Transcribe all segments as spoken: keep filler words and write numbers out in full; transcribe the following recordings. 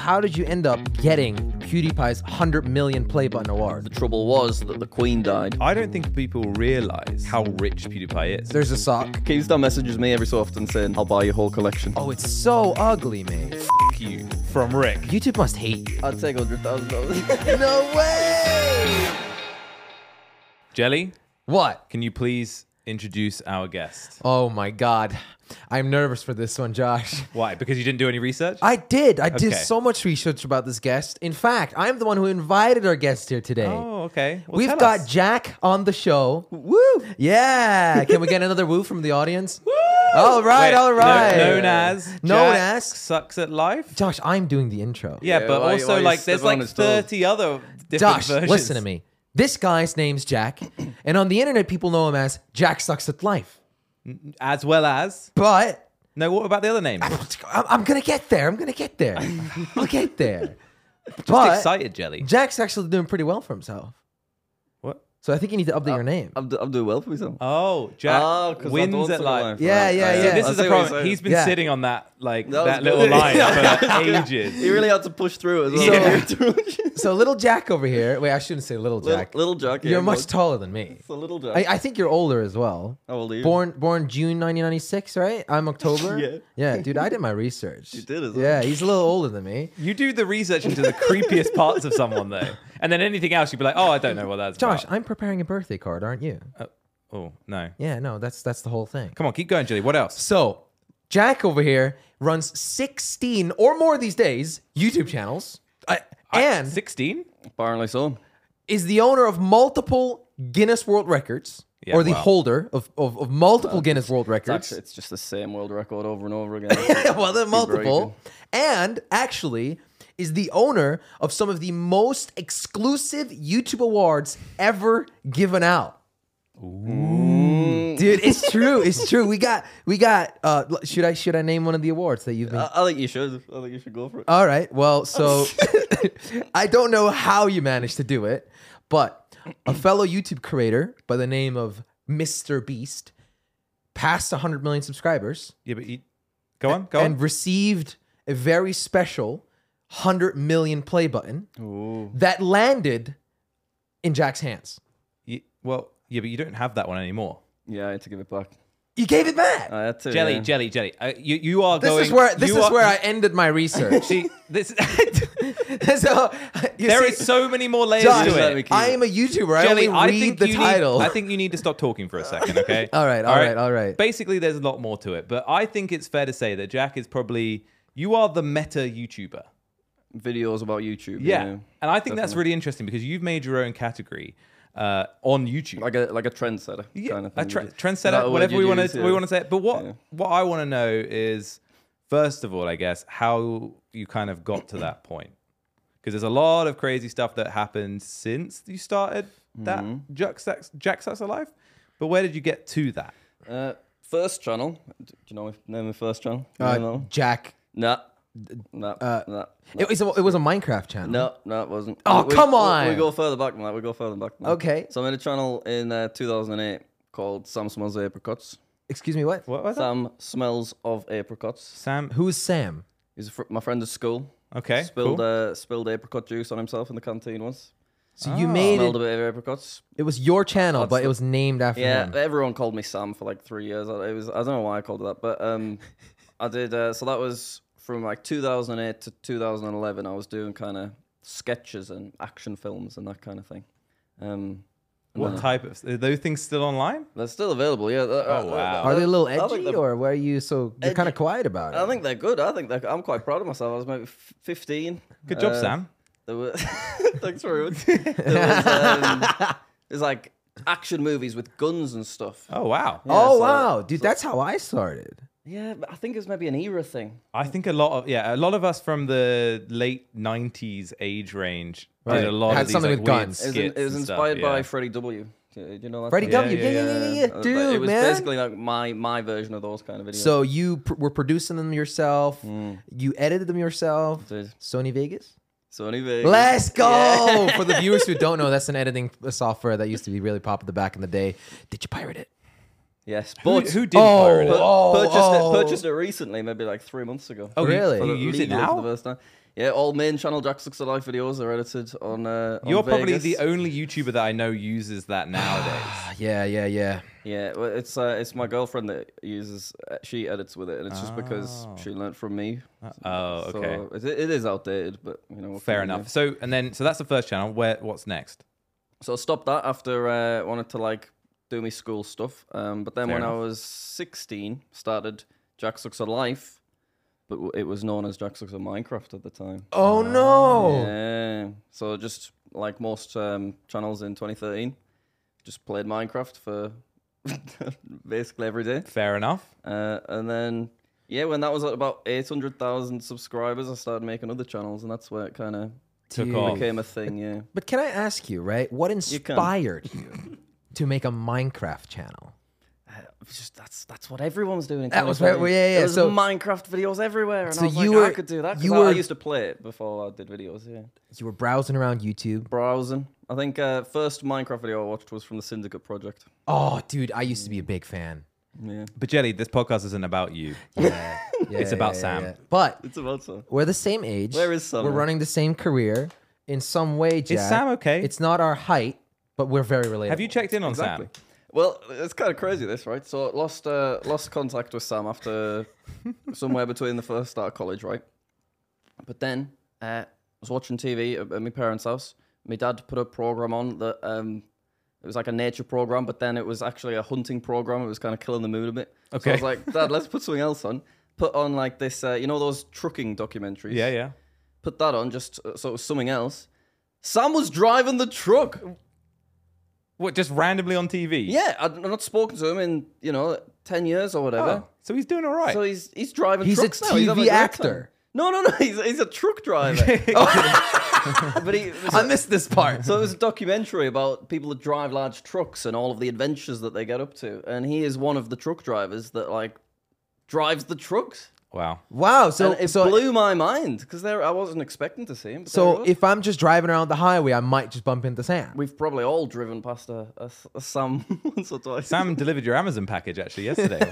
how did you end up getting PewDiePie's one hundred million play button award? The trouble was that the Queen died. I don't think people realize how rich PewDiePie is. There's a sock. Keemstar messages me every so often saying, I'll buy your whole collection. Oh, it's so ugly, mate. F you from Rick. YouTube must hate you. I'd take one hundred thousand dollars. No way! Jelly, What? can you please introduce our guest? Oh my God. I'm nervous for this one, Josh. Why? Because you didn't do any research? I did. I did Okay. so much research about this guest. In fact, I'm the one who invited our guest here today. Oh, okay. Well, We've tell got us. Jack on the show. Woo! Yeah. Can we get another woo from the audience? Woo! All right, Wait, all no- right. known as Known Jack as- sucks at life. Josh, I'm doing the intro. Yeah, Yeah, but why- also why you like there's stepping on like his toes? thirty other different Josh, versions. listen to me. This guy's name's Jack, and on the internet, people know him as Jack Sucks at Life. As well as But no. What about the other name? I'm, I'm gonna get there. I'm gonna get there. I'll get there. Just But excited, Jelly. Jack's actually doing pretty well for himself. What? So I think you need to update your name. I'm, do- I'm doing well for myself. Oh, Jack Oh, 'cause I wins don't at suck life. life, Yeah, right. yeah, I- yeah. See, I this is see the what you're problem. saying. He's been Yeah. sitting on that like That that, was little good. line for ages. He really had to push through it as well. Yeah. So little Jack over here. Wait, I shouldn't say little little, Jack. little Jack. yeah, You're much but taller than me. It's a little Jack. I, I think you're older as well. How old are you? Born born June nineteen ninety-six, right? I'm October. Yeah. Yeah, dude, I did my research. You did as well. Yeah, he's a little older than me. You do the research into the creepiest parts of someone though, and then anything else you'd be like, oh, I don't know what that's Josh, about. I'm preparing a birthday card, aren't you? Oh no. Yeah, no, that's that's the whole thing. Come on, keep going, Jelly. What else? So, Jack over here runs sixteen or more these days YouTube channels, uh, and sixteen. Apparently so. is the owner of multiple Guinness World Records, Yeah, or the wow. holder of, of, of multiple Guinness World It's Records. actually it's just the same world record over and over again. Well, they're Keep multiple. And actually is the owner of some of the most exclusive YouTube awards ever given out. Dude, it's true. It's true. We got we got uh should I should I name one of the awards that you've been I, I think you should. I think you should go for it. All right. Well, so I don't know how you managed to do it, but a fellow YouTube creator by the name of Mister Beast passed one hundred million subscribers Yeah, but you, go on, go and on. received a very special one hundred million play button Ooh. that landed in Jack's hands. You, well, yeah, but you don't have that one anymore. Yeah, I had to give it back. You gave it back. I had to. Jelly, yeah. jelly, jelly. Uh, you, you are This going. is where this you is are- where I ended my research. See, this. so, you There see, is so many more layers Josh, to let me it. keep I it. am a YouTuber. I Jelly, only I read think the you title. Need, I think you need to stop talking for a second, okay? All right, all right, all right. Basically, there's a lot more to it, but I think it's fair to say that Jack is probably you are the meta YouTuber. Videos about YouTube. Yeah, Yeah. and I think that's definitely. really interesting because you've made your own category uh, on YouTube. Like a like a trendsetter Yeah, kind of a thing. tre- Is that trendsetter, a word whatever you'd we want use? to Yeah. we want to say. It. But what Yeah. what I want to know is, first of all, I guess how you kind of got to that point, because there's a lot of crazy stuff that happened since you started that Mm-hmm. Jack Sucks Jack Sucks at Life. But where did you get to that? Uh, first channel. Do you know my name of first channel? You Uh, know? Jack. Nah. Nah. Uh, nah. It was a, it was a Minecraft channel. No, no, it wasn't. Oh, We- come we- on. We, go further back than that. We go further back than that. Okay. So I made a channel in uh, two thousand eight called Sam Smells of Apricots. Excuse me, what? What was that? Sam Smells of Apricots. Sam. Who's Sam? He's a fr- my friend at school. Okay. Spilled cool. uh, spilled apricot juice on himself in the canteen once. So you Oh. made Smelled it. a bit of apricots. It was your channel, That's but it the- was named after Yeah, him. everyone called me Sam for like three years. I- It was I don't know why I called it that, but um, I did. Uh, so that was from like two thousand eight to two thousand eleven. I was doing kind of sketches and action films and that kind of thing. Um, and What then- type of are those things still online? They're still available. Yeah. Oh, wow. Are they a little I think edgy, they're- or were you so you're kind of Edgy. quiet about it? I think they're good. I think they're, I'm quite proud of myself. I was maybe f- fifteen. Good job, Uh, Sam. There were thanks very much. There was, um, there's like action movies with guns and stuff. Oh wow. Yeah, oh so- wow, dude, that's how I started. Yeah, but I think it's maybe an era thing. I think a lot of yeah, a lot of us from the late nineties age range Right. did a lot Had of these, something like, with weird guns. It was, in- skits it was and stuff, inspired by yeah. Freddie W. Do you know that? Freddie guy? W. Yeah, yeah, yeah, yeah, yeah, Uh, but dude, it was man. basically like my my version of those kind of videos. So you pr- were producing them yourself. Mm. You edited them yourself. Did. Sony Vegas. So anyway, Let's go! For the viewers who don't know, that's an editing software that used to be really popular back in the day. Did you pirate it? yes, Who, but who did Oh, pirate it? Pur- oh, purchased oh. it purchased it recently, maybe like three months ago. Oh, you- really? You, For the- use it legally for now? the first time. Yeah, all main channel Jack Sucks at Life videos are edited on. Uh, on You're probably Vegas. the only YouTuber that I know uses that nowadays. Yeah, yeah, yeah. Yeah, well, it's uh, it's my girlfriend that uses. Uh, she edits with it, and it's just because Oh. she learnt from me. Oh, okay. So it, it is outdated, but you know. what Fair can you do? enough. So and then so that's the first channel. Where what's next? So I stopped that after uh, wanted to like do my school stuff. Um, but then Fair when I enough. was sixteen, started Jack Sucks at Life, but w- it was known as Jack Sucks at Minecraft at the time. Oh no! Yeah. So just like most um, channels in twenty thirteen, just played Minecraft for basically every day. Fair enough. Uh, and then yeah, when that was at about eight hundred thousand subscribers, I started making other channels, and that's where it kind of Took Dude. off. became a thing. Yeah. But can I ask you, right? What can. inspired you to make a Minecraft channel? Uh, it was just that's that's what everyone was doing. In That was twenty right- thirteen. yeah, yeah, There was so- Minecraft videos everywhere, and So I was you like, were- I could do that. 'cause you I, I were- used to play it before I did videos. Yeah, You were browsing around YouTube. browsing. I think uh, first Minecraft video I watched was from the Syndicate Project. Oh, dude, I used to be a big fan. Yeah, But Jelly, this podcast isn't about you. Yeah, yeah, It's about yeah, Sam. yeah. But it's about so. we're the same age. Where is Summer? We're running the same career in some way, Jack. Is Sam okay? It's not our height, but we're very relatable. Have you checked in on Exactly. Sam? Well, it's kind of crazy this, right? So lost uh, lost contact with Sam after somewhere between the first start of college, right? But then uh, I was watching T V at, at my parents' house. My dad put a program on that um, it was like a nature program, but then it was actually a hunting program. It was kind of killing the mood a bit. So Okay. I was like, Dad, let's put something else on. Put on like this, uh, you know, those trucking documentaries. Yeah, yeah. Put that on, just uh, so it was something else. Sam was driving the truck. What, just randomly on T V? Yeah, I've not spoken to him in, you know, ten years or whatever. Oh, so he's doing all right. So he's he's driving He's a trucks now. He's having T V great actor. time. No, no, no. He's, he's a truck driver. but he, I missed this part. so it was a documentary about people that drive large trucks and all of the adventures that they get up to. And he is one of the truck drivers that like drives the trucks. Wow. Wow. So, and it so, blew my mind because there I wasn't expecting to see him. But there so he was. if I'm just driving around the highway, I might just bump into Sam. We've probably all driven past a, a, a Sam once or twice. Sam delivered your Amazon package actually yesterday.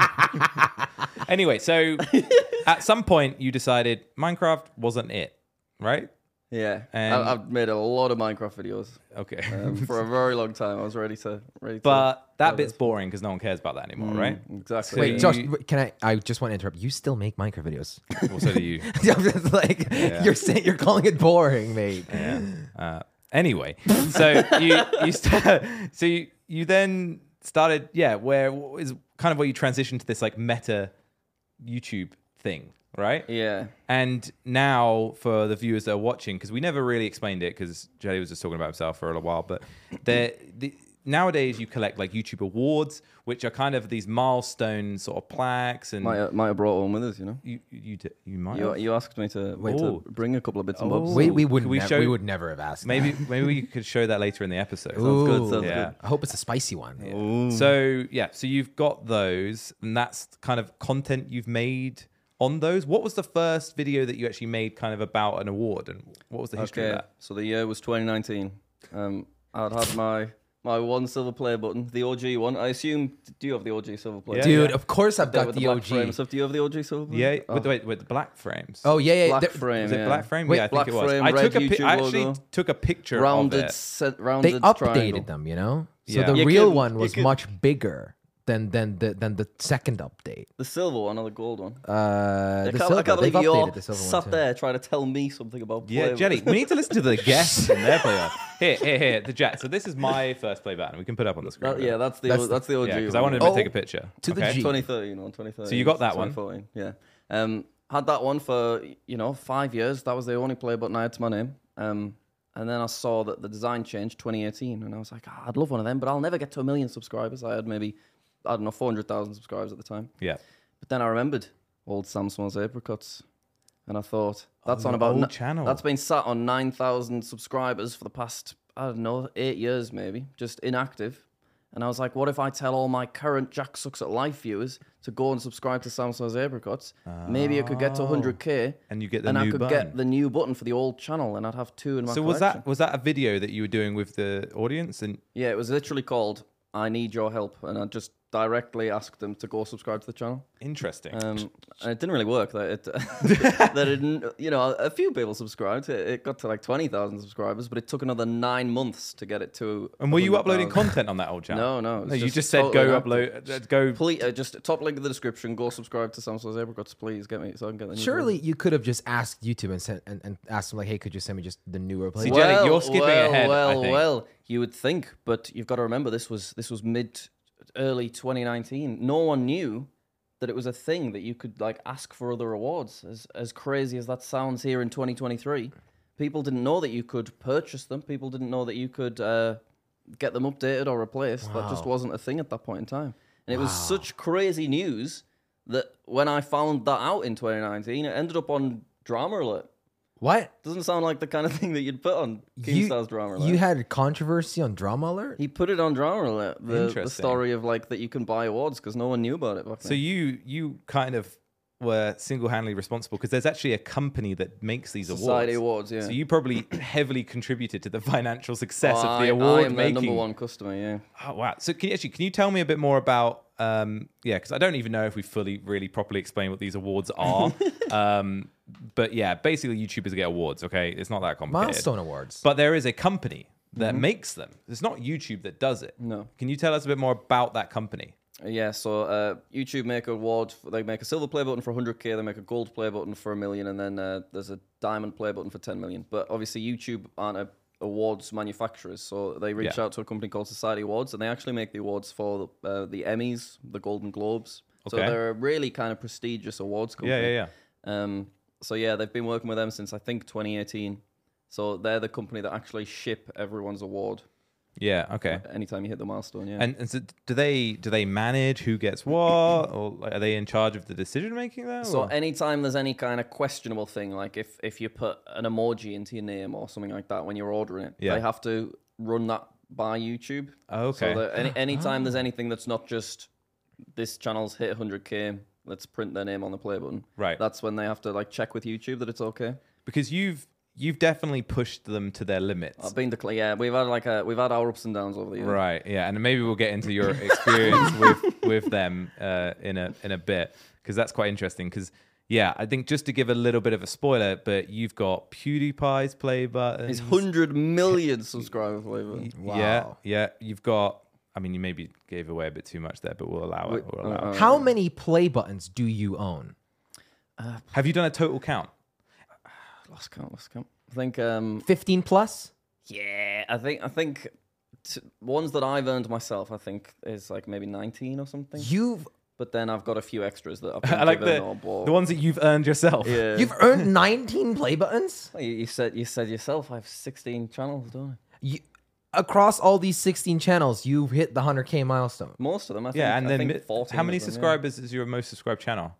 Anyway, so at some point you decided Minecraft wasn't it, right? Yeah, And- I, I've made a lot of Minecraft videos Okay. um, for a very long time. I was ready to ready. To but that try bit's this. boring because no one cares about that anymore, right? Exactly. So Wait, you- Josh, wait, can I? I just want to interrupt. You still make Minecraft videos? Well, so do you. I'm just like Yeah. you're saying, you're calling it boring, mate. Yeah. Uh, anyway, so you you start, so you, you then started, yeah, where is kind of where you transitioned to this like meta YouTube thing, right? Yeah. And now for the viewers that are watching, because we never really explained it, because Jelly was just talking about himself for a little while, but there, the, nowadays you collect like YouTube awards, which are kind of these milestone sort of plaques, and Might have, might have brought one with us, you know. you you d- you might You, have. you asked me to Wait, to oh. bring a couple of bits and Oh. bobs. We we Could would we nev- show- we would never have asked. maybe that. maybe we could show that later in the episode. Sounds good, Ooh. sounds Yeah. I hope it's a spicy one. Ooh. So yeah, so you've got those, and that's kind of content you've made on those. What was the first video that you actually made kind of about an award, and what was the history Okay, of that? so the year was twenty nineteen. Um, I'd had my my one silver play button, the O G one. I assume, do you have the O G silver play? Yeah, Dude, yeah. of course I've There got with the, black O G. frame stuff. Do you have the O G silver play? Yeah, Oh. with, wait, with the black frames. Oh yeah, yeah. Black There- frame. was it yeah. black frame? Wait, yeah, I think black it was. frame, I red took a pic- YouTube I actually logo. took a picture Rounded, of it. set, They rounded updated triangle. them, you know. So Yeah. the You real could- one you was could- much bigger than than the than the second update. The silver one or the gold one? Uh, I the can't, silver, I can't they've believe you're updated the silver one sat too. there trying to tell me something about Yeah, play Jelly. button. We need to listen to the guests and their play button. Here, here, here. The Jack. So this is my first play button. We can put it up on the screen. That- yeah, that's the That's O- the- that's the O G. Yeah, because one. I wanted to Oh, take a picture. to the okay? G. twenty thirteen on twenty thirteen. So you got that one? twenty fourteen, yeah. Um, had that one for you know five years. That was the only play button I had to my name. Um, and then I saw that the design changed twenty eighteen, and I was like, "Ah, I'd love one of them, but I'll never get to a million subscribers. I had maybe I don't know four hundred thousand subscribers at the time. Yeah. But then I remembered old Sam Smells Apricots, and I thought that's Oh, on the about old n- channel. That's been sat on nine thousand subscribers for the past I don't know eight years maybe, just inactive. And I was like, what if I tell all my current Jack Sucks at Life viewers to go and subscribe to Sam Smells Apricots? Maybe I could get to one hundred K, And you get the and new I could button. get the new button for the old channel, and I'd have two in my So was collection. that was that a video that you were doing with the audience? And Yeah, it was literally called "I Need Your Help," and I just directly asked them to go subscribe to the channel. Interesting. Um, and it didn't really work. That it, that it didn't, you know, a few people subscribed. It, it got to like twenty thousand subscribers, but it took another nine months to get it to. And were you one hundred uploading thousand. content on that old channel? No, no. No, it's you just said totally go inactive. upload, uh, go. Please, uh, just top link in the description. Go subscribe to Samsung's Apricots, please. Get me so I can get the new Surely you could have just asked YouTube and sent and, and asked them like, hey, could you send me just the newer See, playbook? Jelly, you're skipping well, ahead, I Well, think. well, you would think, but you've got to remember this was this was mid, early twenty nineteen. No one knew that it was a thing that you could like ask for other awards. As as crazy as that sounds here in twenty twenty-three, people didn't know that you could purchase them. People didn't know that you could uh, get them updated or replaced. That just Wow. wasn't a thing at that point in time. And it was such crazy news that when I found that out in twenty nineteen, it ended up on Drama Alert. What? Doesn't sound like the kind of thing that you'd put on You, Keemstar's Drama Alert. you had controversy on Drama Alert? He put it on Drama Alert, the, the Interesting. story of like that you can buy awards because no one knew about it back So then. you you kind of were single-handedly responsible because there's actually a company that makes these Society awards. Awards, yeah. So you probably heavily contributed to the financial success Oh, of I, the award I am making. their number one customer, yeah. Oh wow! So can you actually can you tell me a bit more about um, yeah? Because I don't even know if we fully really properly explain what these awards are. um, but yeah, basically YouTubers get awards. Okay, it's not that complicated. Milestone Awards. But there is a company that Mm-hmm. makes them. It's not YouTube that does it. No. Can you tell us a bit more about that company? Yeah, so uh, YouTube make an award. For, they make a silver play button for one hundred K. They make a gold play button for a million, and then uh, there's a diamond play button for ten million. But obviously, YouTube aren't a awards manufacturers, so they reach Yeah. out to a company called Society Awards, and they actually make the awards for the, uh, the Emmys, the Golden Globes. So Okay. they're a really kind of prestigious awards company. Yeah, yeah, yeah. Um, so yeah, they've been working with them since I think twenty eighteen. So they're the company that actually ship everyone's award Yeah. Okay. anytime you hit the milestone. Yeah. And, and so do they do they manage who gets what, or like, are they in charge of the decision making there? So or- anytime there's any kind of questionable thing, like if, if you put an emoji into your name or something like that when you're ordering it, Yeah. they have to run that by YouTube. Okay. So that any anytime there's anything that's not just this channel's hit one hundred K, let's print their name on the play button. Right. That's when they have to like check with YouTube that it's okay. because you've you've definitely pushed them to their limits. I've been to yeah, we've had like a we've had our ups and downs over the years. Right. Yeah, and maybe we'll get into your experience with with them uh, in a in a bit because that's quite interesting. Because yeah, I think just to give a little bit of a spoiler, but you've got PewDiePie's play button. It's one hundred million subscriber flavor. Yeah, Wow. yeah. You've got. I mean, you maybe gave away a bit too much there, but we'll allow it. We'll allow it. How many play buttons do you own? Have you done a total count? Lost count, lost count. I think um fifteen plus? yeah, I think I think t- ones that I've earned myself, I think is like maybe nineteen or something. You've But then I've got a few extras that I've been I like given the or bought. the ones that you've earned yourself. yeah. you've earned nineteen play buttons? Well, you, you said you said yourself I have sixteen channels, don't I? You, across all these sixteen channels, you've hit the one hundred K milestone. Most of them, I think. Yeah, and I then think mi- fourteen how many of them, yeah. subscribers is your most subscribed channel?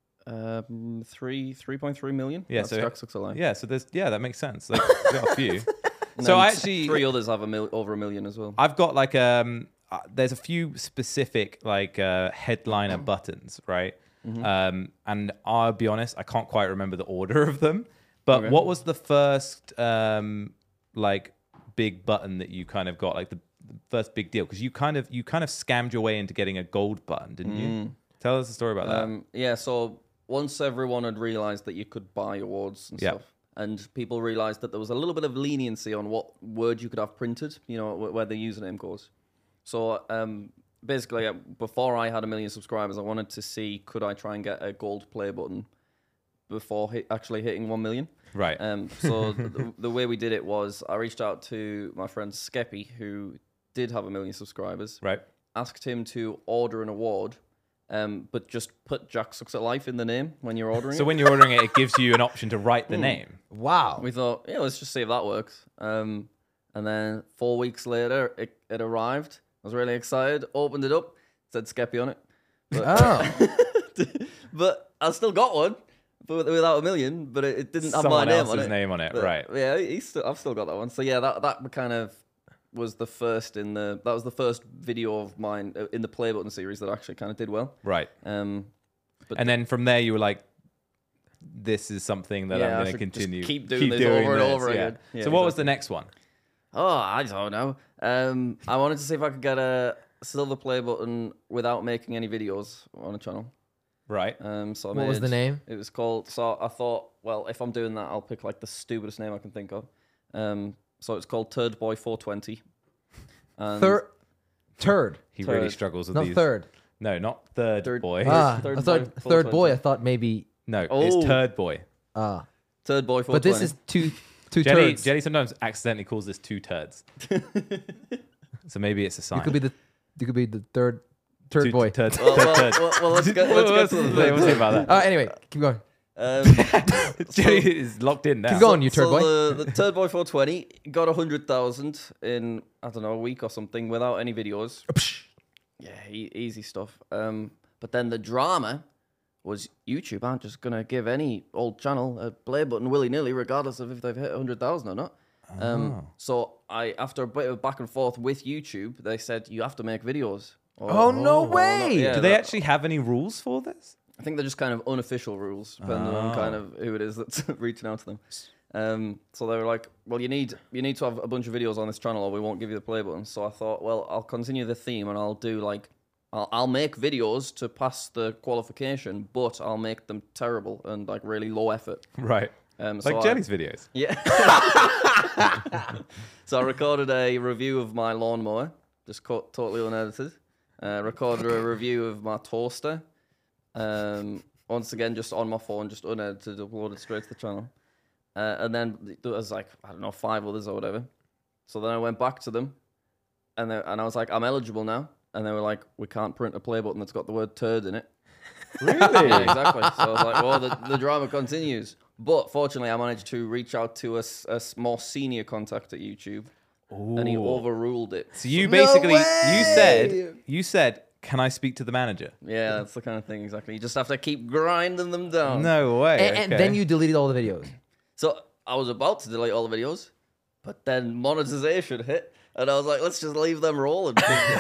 Um, three, three point three million. Yeah, That's so- Jack Sucks Alive. Yeah, so there's yeah, that makes sense. Like you got a few. And So then I t- actually three others have a mil- over a million as well. I've got like um uh, there's a few specific like uh headliner buttons, right? Mm-hmm. Um and I'll be honest, I can't quite remember the order of them. But Okay. what was the first um like big button that you kind of got, like the, the first big deal? Because you kind of you kind of scammed your way into getting a gold button, didn't you? Tell us a story about that. Um, yeah, so once everyone had realized that you could buy awards and Yeah. stuff, and people realized that there was a little bit of leniency on what word you could have printed, you know, wh- where the username goes. So um, basically, uh, before I had a million subscribers, I wanted to see could I try and get a gold play button before hit, actually hitting one million. Right. Um, so the, the way we did it was I reached out to my friend Skeppy, who did have a million subscribers, right. asked him to order an award, um, but just put Jack Sucks at Life in the name when you're ordering So it. when you're ordering it, it gives you an option to write the name. Wow. We thought, yeah, let's just see if that works. Um, and then four weeks later, it, it arrived. I was really excited. Opened it up, said Skeppy on it. Oh. But I still got one, but without a million. But it, it didn't have Someone my name else's on it. name on it, But, right. Yeah, he's still, I've still got that one. So yeah, that that kind of was the first in the that was the first video of mine uh, in the play button series that actually kind of did well. Right. Um, but And then from there, you were like, this is something that Yeah, I I'm going to should just continue. keep doing this over and this, over yeah. again. Yeah, so what was exactly. the next one? Oh, I don't know. Um, I wanted to see if I could get a silver play button without making any videos on a channel. Right. Um, so I What was made- the name? It was called. So I thought, well, if I'm doing that, I'll pick like the stupidest name I can think of. Um, so it's called Turd Boy four twenty. And Third, turd, He really Third. struggles with not these. third. No, not third, Third- boy. Ah, Third I thought boy, third boy. I four twenty. thought maybe no, Oh. it's turd boy. ah, Turd Boy four twenty. but this is two two Jelly, turds. Jelly sometimes accidentally calls this two turds. So maybe it's a sign. You could be the you could be the third turd Two boy. Turd, Well, turd, well, turd. well, well, let's get, let's get to the We'll see about that. Uh, anyway, keep going. Um, Jelly is locked in now. Keep going, you turd so boy. The, the Turd Boy four twenty got one hundred thousand in, I don't know, a week or something without any videos. Yeah, e- easy stuff. Um, but then the drama was YouTube aren't just going to give any old channel a play button willy-nilly, regardless of if they've hit one hundred thousand or not. Um, Oh. so I, after a bit of back and forth with YouTube, they said, you have to make videos. Or- Oh, no or not. way. Yeah, Do they that- actually have any rules for this? I think they're just kind of unofficial rules, depending on Oh. kind of who it is that's reaching out to them. Um, so they were like, "Well, you need you need to have a bunch of videos on this channel, or we won't give you the play button." So I thought, well, I'll continue the theme, and I'll do like, I'll, I'll make videos to pass the qualification, but I'll make them terrible and like really low effort. Right. Um, so Like I- Jelly's videos. yeah. So I recorded a review of my lawnmower, just co- totally unedited. Uh, recorded a review of my toaster. Um, once again, just on my phone, just unedited, uploaded straight to the channel. Uh, and then there was like, I don't know, five others or whatever. So then I went back to them, and they, and I was like, I'm eligible now. And they were like, we can't print a play button that's got the word turd in it. Really? Yeah, exactly. So I was like, well, the, the drama continues. But fortunately, I managed to reach out to a, s- a s- more senior contact at YouTube, and he Ooh. overruled it. So you No basically you way! said you said, "Can I speak to the manager?" Yeah, that's the kind of thing, exactly. You just have to keep grinding them down. No way. And, and okay. then you deleted all the videos. So I was about to delete all the videos, but then monetization hit, and I was like, let's just leave them rolling.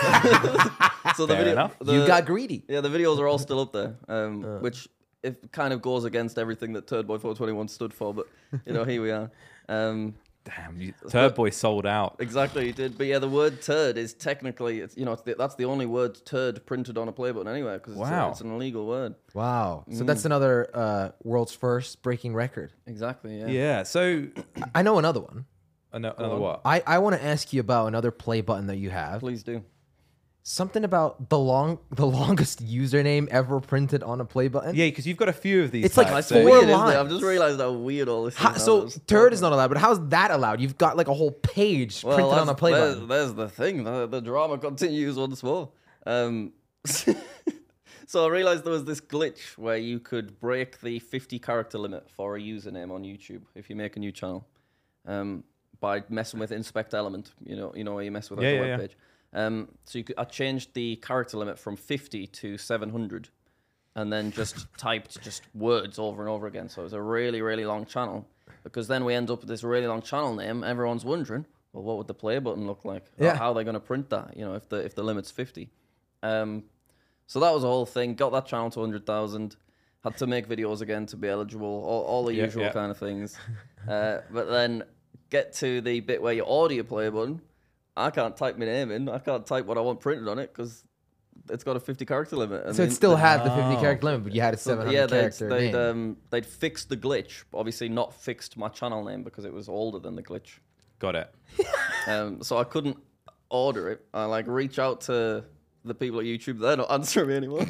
So the Fair video, enough. the- you got greedy. yeah, the videos are all still up there, um, which it kind of goes against everything that Turd Boy four twenty-one stood for. But you know, here we are. Um, Damn, you, Turd Boy sold out. exactly, you did. But yeah, the word "turd" is technically, it's, you know, it's the, that's the only word "turd" printed on a play button anyway, because it's, a- Wow. it's an illegal word. Wow. So that's another uh, world's first breaking record. Exactly. Yeah. Yeah. So I know another one. ano- another on. what? I, I want to ask you about another play button that you have. Please do. Something about the long the longest username ever printed on a play button. Yeah, because you've got a few of these. It's like types, That's four weird, isn't it? lines. I've just realized how weird all this How, is. so now. It's- turd is not allowed, but how's that allowed? You've got like a whole page Well, printed on a that's- play there's, button. there's the thing. The, the drama continues once more. Um, so I realized there was this glitch where you could break the fifty character limit for a username on YouTube if you make a new channel, um, by messing with Inspect Element. You know, you know where you mess with like, Yeah, the yeah, web yeah. page. Um, so you could, I changed the character limit from fifty to seven hundred, and then just typed just words over and over again. So it was a really, really long channel. Because then we end up with this really long channel name. Everyone's wondering, well, what would the play button look like? How- Yeah. How are they going to print that? You know, if the if the limit's fifty. Um, so that was a whole thing. Got that channel to one hundred thousand. Had to make videos again to be eligible. All, all the Yeah, usual yeah. kind of things. uh, but then get to the bit where you order your play button. I can't type my name in. I can't type what I want printed on it because it's got a fifty character limit. I So it mean, still the- had the fifty Oh. character limit, but you had a so, seven hundred yeah, they'd, character they'd, name. um, they'd fixed the glitch, but obviously not fixed my channel name because it was older than the glitch. Got it. Um, so I couldn't order it. I like reach out to the people at YouTube. They're not answering me anymore.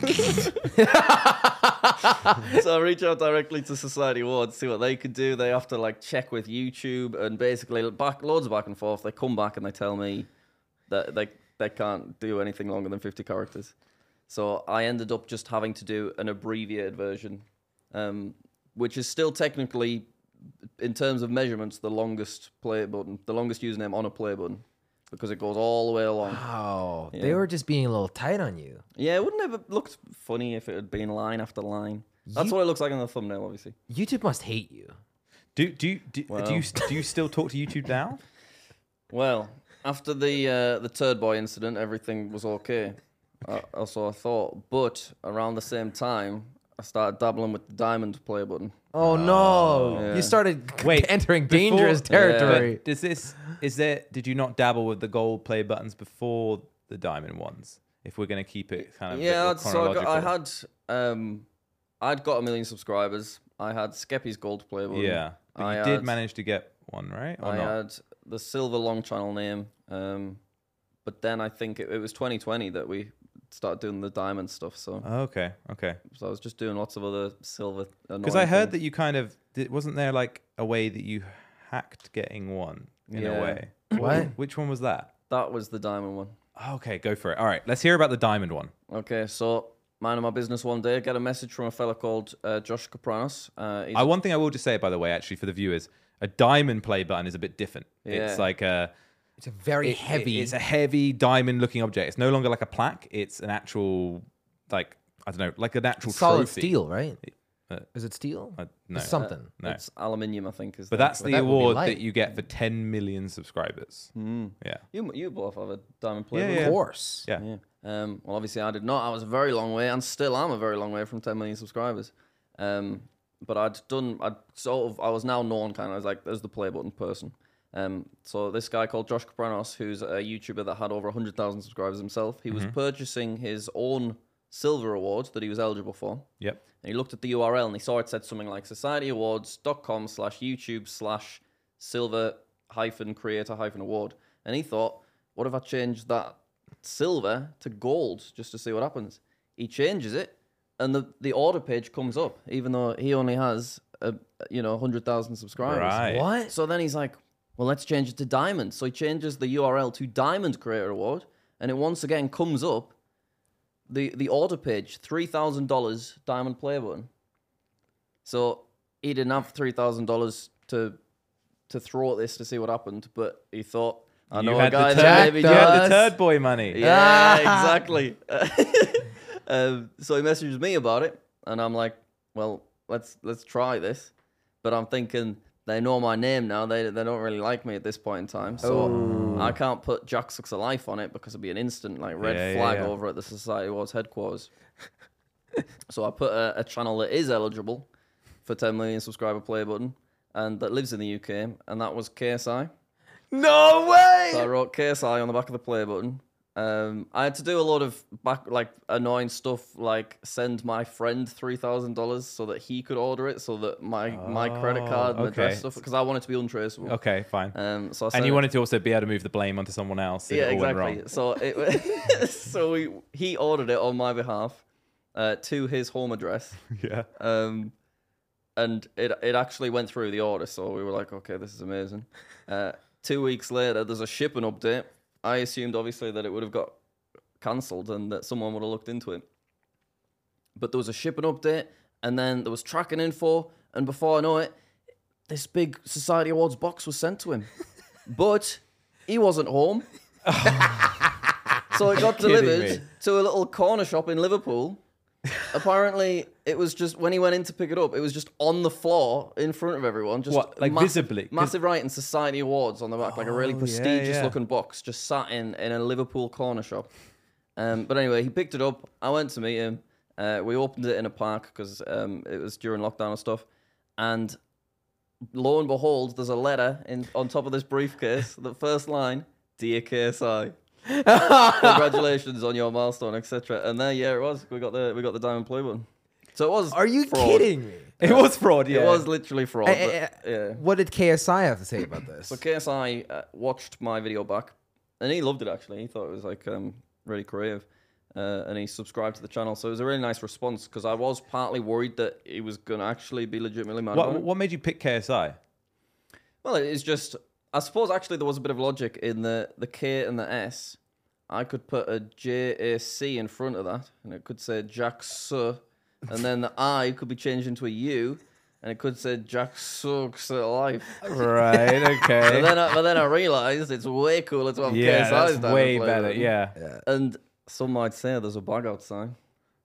So I reach out directly to Society Awards, see what they could do. They have to like check with YouTube and basically back loads of back and forth. They come back and they tell me that they they can't do anything longer than fifty characters. So I ended up just having to do an abbreviated version, um, which is still technically, in terms of measurements, the longest play button, the longest username on a play button, because it goes all the way along. Wow, they Yeah. were just being a little tight on you. Yeah, it wouldn't have looked funny if it had been line after line. That's You- what it looks like in the thumbnail, obviously. YouTube must hate you. Do do you- do, Well. do you do you still talk to YouTube now? Well, after the uh, the Turd Boy incident, everything was okay. Uh, also, I thought, but around the same time, I started dabbling with the diamond play button. Oh no! Yeah. You started Wait, entering before- dangerous territory. But does this is there? Did you not dabble with the gold play buttons before the diamond ones? if we're going to keep it kind of Yeah, bit more so I, got, I chronological. had um, I'd got a million subscribers. I had Skeppy's gold play button. Yeah, but I you did had- manage to get one, right? Or I not? had the silver long channel name, um, but then I think it, it was twenty twenty that we started doing the diamond stuff. So, Oh, okay, okay. so I was just doing lots of other silver. Because I heard that you kind of did, wasn't there like a way that you hacked getting one in Yeah. a way? What? Which one was that? that was the diamond one. Okay, go for it. All right, let's hear about the diamond one. Okay, so minding my business one day, I get a message from a fella called uh, Josh Kapranos. Uh, he's I, one thing I will just say, by the way, actually, for the viewers, a diamond play button is a bit different. Yeah. It's like a It's a very it- heavy. it- it's a heavy diamond-looking object. It's no longer like a plaque. It's an actual, like I don't know, like an actual solid trophy. steel, right? Uh, Is it steel? Uh, no, It's something. no. It's aluminium, I think. Is But the- that's But the that would be award light. that you get for ten million subscribers. Mm. Yeah, You you both have a diamond play. Yeah, button? yeah. Of course. yeah. Yeah. Um, well, obviously, I did not. I was a very long way, and still am a very long way from ten million subscribers. Um, but I'd done. I'd sort of. I was now known, kind of. I was like, there's the play button person. Um, so this guy called Josh Kapranos, who's a YouTuber that had over one hundred thousand subscribers himself, he was purchasing his own silver award that he was eligible for. Yep. And he looked at the U R L and he saw it said something like societyawards.com slash YouTube slash silver hyphen creator hyphen award. And he thought, what if I change that silver to gold just to see what happens? He changes it and the, the order page comes up, even though he only has, a, you know, one hundred thousand subscribers. Right. What? So then he's like, well, let's change it to diamond. So he changes the U R L to Diamond Creator Award, and it once again comes up the the order page, three thousand dollars diamond play button. So he didn't have three thousand dollars to to throw at this to see what happened, but he thought, I You know a had the guy turd- that maybe you had does. the turd boy money. Yeah, exactly. um, so he messaged me about it, and I'm like, well, let's let's try this. But I'm thinking, they know my name now. They they don't really like me at this point in time. So I can't put Jack Sucks a Life on it because it'd be an instant like red Yeah, yeah, flag yeah. over at the Society Awards headquarters. So I put a, a channel that is eligible for ten million subscriber play button and that lives in the U K, and that was K S I. No way! So I wrote K S I on the back of the play button. Um, I had to do a lot of back like annoying stuff, like send my friend three thousand dollars so that he could order it, so that my my credit card and Oh, address okay. stuff, because I want it to be untraceable. Okay, fine. Um, so I And sent you it- wanted to also be able to move the blame onto someone else. If yeah, it all went exactly. wrong. So it so we, he ordered it on my behalf uh, to his home address. Yeah. Um, and it it actually went through the order, so we were like, okay, this is amazing. Uh, two weeks later, there's a shipping update. I assumed obviously that it would have got cancelled and that someone would have looked into it. But there was a shipping update, and then there was tracking info, and before I know it, this big Society Awards box was sent to him. But he wasn't home. So it got Kidding delivered me. to a little corner shop in Liverpool. Apparently, it was just when he went in to pick it up, it was just on the floor in front of everyone. Just What, like massive- visibly? 'Cause- Massive writing, Society Awards on the back, like a really Oh, yeah, prestigious yeah. looking box, just sat in in a Liverpool corner shop. Um, but anyway, he picked it up. I went to meet him. Uh, we opened it in a park because um, it was during lockdown and stuff. And lo and behold, there's a letter in on top of this briefcase. The first line, "Dear K S I, congratulations on your milestone," et cetera. And there, yeah, it was. We got the we got the diamond play button. So it was. Are you fraud. kidding me? It was fraud, yeah. It was literally fraud. Eh, but, eh, eh, yeah. What did K S I have to say about this? So K S I uh, watched my video back, and he loved it actually. He thought it was like um, really creative, uh, and he subscribed to the channel. So it was a really nice response because I was partly worried that he was gonna actually be legitimately mad about What, it. what made you pick K S I? Well, it's just I suppose actually there was a bit of logic in the the K and the S. I could put a J A C in front of that, and it could say Jack Su, and then the I could be changed into a U, and it could say Jack Sucks at Life. Right, okay. But then, I, but then I realised it's way cooler to have yeah, K S I's that's diamond way play better, button. yeah. And some might say there's a bag outside.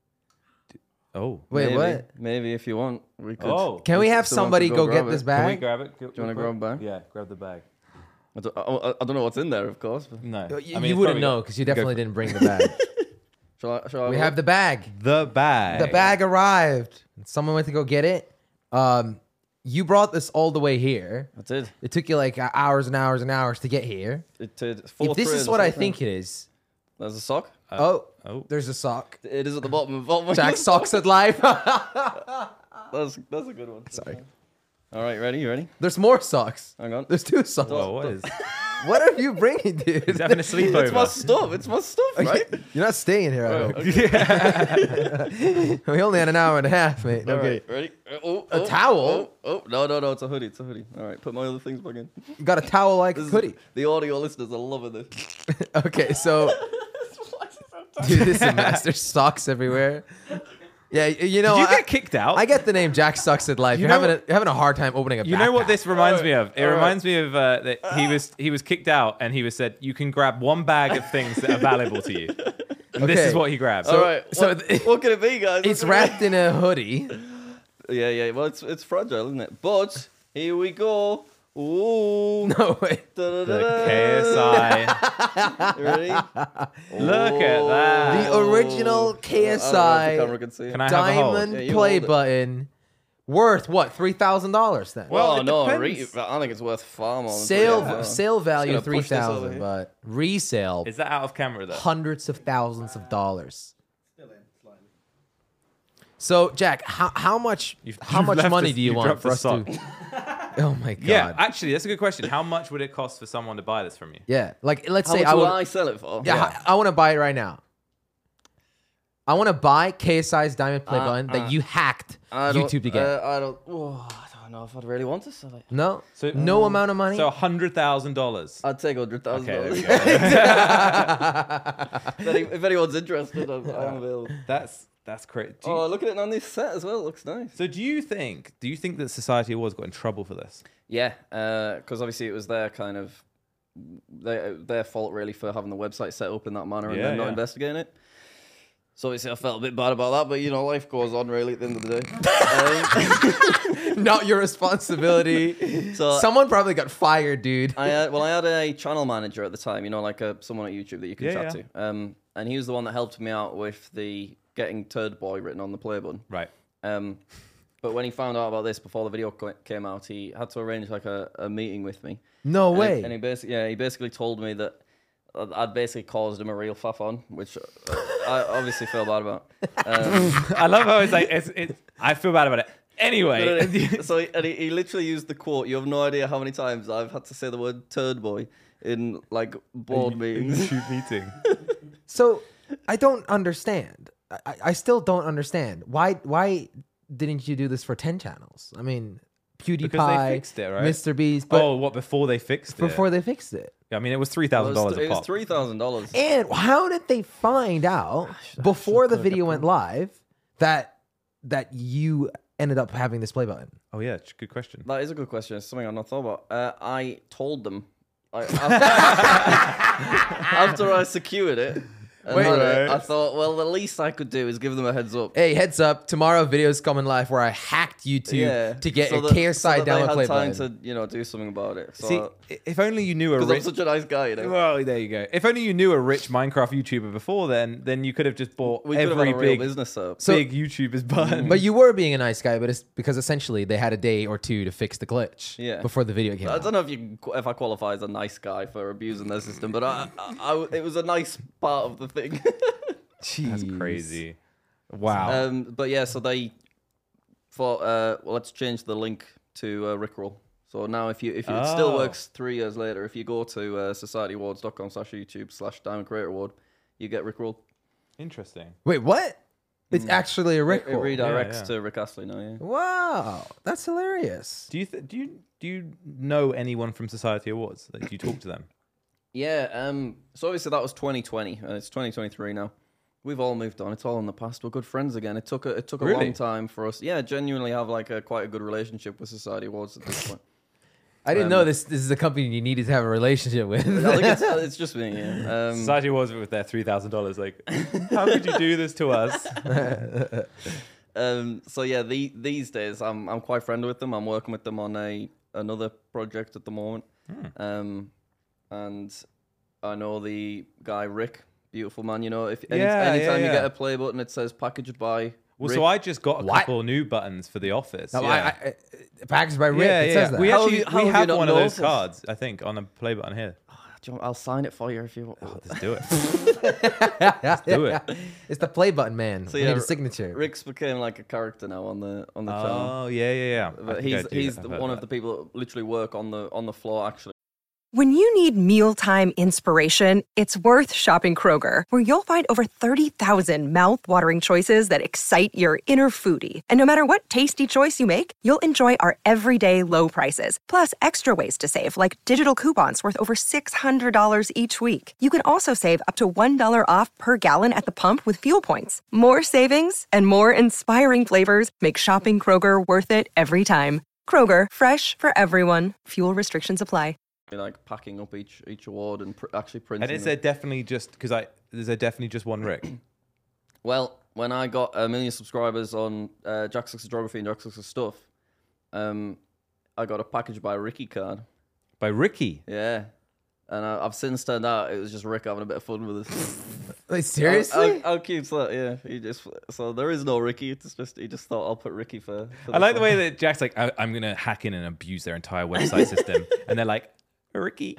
Oh. Wait, maybe, what? Maybe if you want, we could. Oh. Can we have someone somebody could go, go get grab this it. Can we bag? grab it? Do you wanna grab a bag? Yeah, grab the bag. I don't, I, I don't know what's in there, of course. But No. You, I you mean, it's wouldn't probably know got- because you go definitely for- didn't bring the bag. shall I? Shall I We look? have the bag. The bag. The bag arrived. Someone went to go get it. Um, you brought this all the way here. I did. It took you like hours and hours and hours to get here. It did. Four If this trays, is what I four think trays. it is, There's a sock. oh, oh. there's a sock. It is at the bottom of the bottom. Jack Socks at life. That's that's a good one. Sorry. All right, ready? You ready? There's more socks. Hang on. There's two socks. Whoa, what is? What are you bringing, dude? He's having a It's my sleepover. stuff. It's my stuff, right? You're not staying here. Oh, are okay. you? We only had an hour and a half, mate. All Okay. right, ready? Oh, A oh, towel? Oh, oh, no, no, no. It's a hoodie. It's a hoodie. All right, put my other things back in. You got a towel like This is- hoodie. The audio listeners are loving this. Okay, so dude, this is a master socks everywhere. Yeah, y- you know, Did you I, get kicked out? I get the name Jack Sucks at Life. You You're know having a, what- you're having a hard time opening a You know what backpack. this reminds Alright, me of? It alright. reminds me of uh, that he was he was kicked out and he was said you can grab one bag of things that are valuable to you. And this Okay. is what he grabbed. All right. so what, th- what can it be, guys? It's What can it wrapped in a hoodie. be? Yeah, yeah. Well, it's it's fragile, isn't it? But here we go. Ooh. No way. The K S I. You ready? Look at that. The original K S I I don't know if the camera can see it. Can I have a hold? diamond Yeah, you play hold it. button, worth what? Three thousand dollars then. Well, Well, it no, depends. re- I think it's worth far more. Than sale three, yeah. sale value gonna three push this over thousand, here. but resale Is that out of camera though? hundreds of thousands of dollars. So Jack, how, how much You've- how you've much left money us- do you you've want dropped for the us sock. to? Oh my god. Yeah, actually, that's a good question. How much would it cost for someone to buy this from you? Yeah, like let's How say much I will would. I sell it for? yeah, I, want to buy it right now. I want to buy K S I's diamond play Uh, button uh, that you hacked I don't- YouTube to get. Uh, I don't. Oh, I don't know if I'd really want to sell it. no, So- no amount of money. So hundred thousand dollars. I'd take hundred thousand Okay, there we dollars. go. If anyone's interested, I'm, I'm available. That's that's crazy. Oh, look at it on this set as well. It looks nice. So do you think? Do you think that Society Awards got in trouble for this? Yeah, because obviously it was their kind of their, their fault really for having the website set up in that manner and Yeah, then not yeah. investigating it. So obviously I felt a bit bad about that, but you know, life goes on really at the end of the day. um, Not your responsibility. So- Someone probably got fired, dude. I had, well, I had a channel manager at the time, you know, like a someone at YouTube that you can Yeah, chat yeah. to, um, and he was the one that helped me out with the getting Turd Boy written on the play button. Right. Um, but when he found out about this before the video co- came out, he had to arrange like a, a meeting with me. No And he- way. And he basically, yeah, he basically told me that I'd I'd basically caused him a real faff on, which uh, I obviously feel bad about. Um, I love how it's like it's, it's I feel bad about it. Anyway, so he, and he, he literally used the quote. You have no idea how many times I've had to say the word "turd boy" in like board meetings. YouTube meeting. So I don't understand. I, I still don't understand. Why why didn't you do this for ten channels? I mean, PewDiePie, Because they fixed it, right? Mister Beast, but Oh, what before they fixed it? before they fixed it. Yeah, I mean, it was three It thousand was, dollars a it was pop. three thousand dollars. And how did they find out before the video went live that that you ended up having this play button? Oh yeah, it's a good question. That is a good question. It's something I've not thought about. Uh, I told them I, after, after I secured it. And Wait, had it, right. I thought, well, the least I could do is give them a heads up. Hey, heads up! Tomorrow, videos coming live where I hacked YouTube Yeah, to get so a that- K S I so that they download had play time button. to, you know, do something about it. So, See, i- if only you knew a because I'm rich. such a nice guy, you know. Well, there you go. If only you knew a rich Minecraft YouTuber before then, then you could have just bought We could have every had a real big, business set up. So- big YouTuber's button. But you were being a nice guy, but it's because essentially they had a day or two to fix the glitch Yeah. before the video came I out. don't know if you can qu- if I qualify as a nice guy for abusing their system, but I, I, I- it was a nice part of the thing. That's Jeez. crazy. Wow. um, but yeah, so they thought, uh, well, let's change the link to uh, Rickroll. So now, if you if you, it still Oh. works three years later, if you go to uh, societyawards.com slash YouTube slash Diamond Creator Award, you get Rickroll. Interesting. Wait, what? It's actually a Rick It, it roll. redirects yeah. to Rick Astley now. Yeah. Wow, that's hilarious. Do you th- do you do you know anyone from Society Awards? Like, do you talk to them? Yeah. Um. So obviously that was twenty twenty, and it's twenty twenty-three now. We've all moved on. It's all in the past. We're good friends again. It took a, it took a Really? long time for us. Yeah, genuinely have like a quite a good relationship with Society Awards at this point. I didn't Um, know this. This is a company you needed to have a relationship with. I think it's, it's just me. Yeah. Um, Society Awards with their three thousand dollars. Like, how could you do this to us? um. So yeah, the, these days I'm I'm quite friendly with them. I'm working with them on a another project at the moment. Um, and I know the guy Rick, beautiful man. You know, if any, Yeah, anytime yeah, you yeah. get a play button, it says packaged by. Well, Rick. so I just got a What? couple new buttons for the office. No, yeah. I, I, I, packaged by Rick. yeah, it yeah. says that. We How actually have you- how we have you have not one of those noticed? cards, I think, on a play button here. do you want- I'll sign it for you if you want. Oh, let's do it. Let's do it. It's the play button, man. So we yeah, need a signature. Rick's became like a character now on the on the channel. Oh yeah, yeah, yeah. I But think I he's do- he's I've the, heard one that. of the people that literally work on the on the floor actually. When you need mealtime inspiration, it's worth shopping Kroger, where you'll find over thirty thousand mouthwatering choices that excite your inner foodie. And no matter what tasty choice you make, you'll enjoy our everyday low prices, plus extra ways to save, like digital coupons worth over six hundred dollars each week. You can also save up to one dollar off per gallon at the pump with fuel points. More savings and more inspiring flavors make shopping Kroger worth it every time. Kroger, fresh for everyone. Fuel restrictions apply. Like packing up each each award and pr- actually printing. And is them. there definitely just because I is there definitely just one Rick? Well, when I got a million subscribers on uh, Jack Success Geography and Jack Success Stuff, um, I got a package by Ricky card. By Ricky. Yeah. And I, I've since turned out it was just Rick having a bit of fun with us. Wait, seriously? How, how, how cute's that? Yeah. He just so there is no Ricky. It's just he just thought I'll put Ricky for. for I like the fun. way that Jack's like, I, I'm gonna hack in and abuse their entire website system, and they're like, Ricky.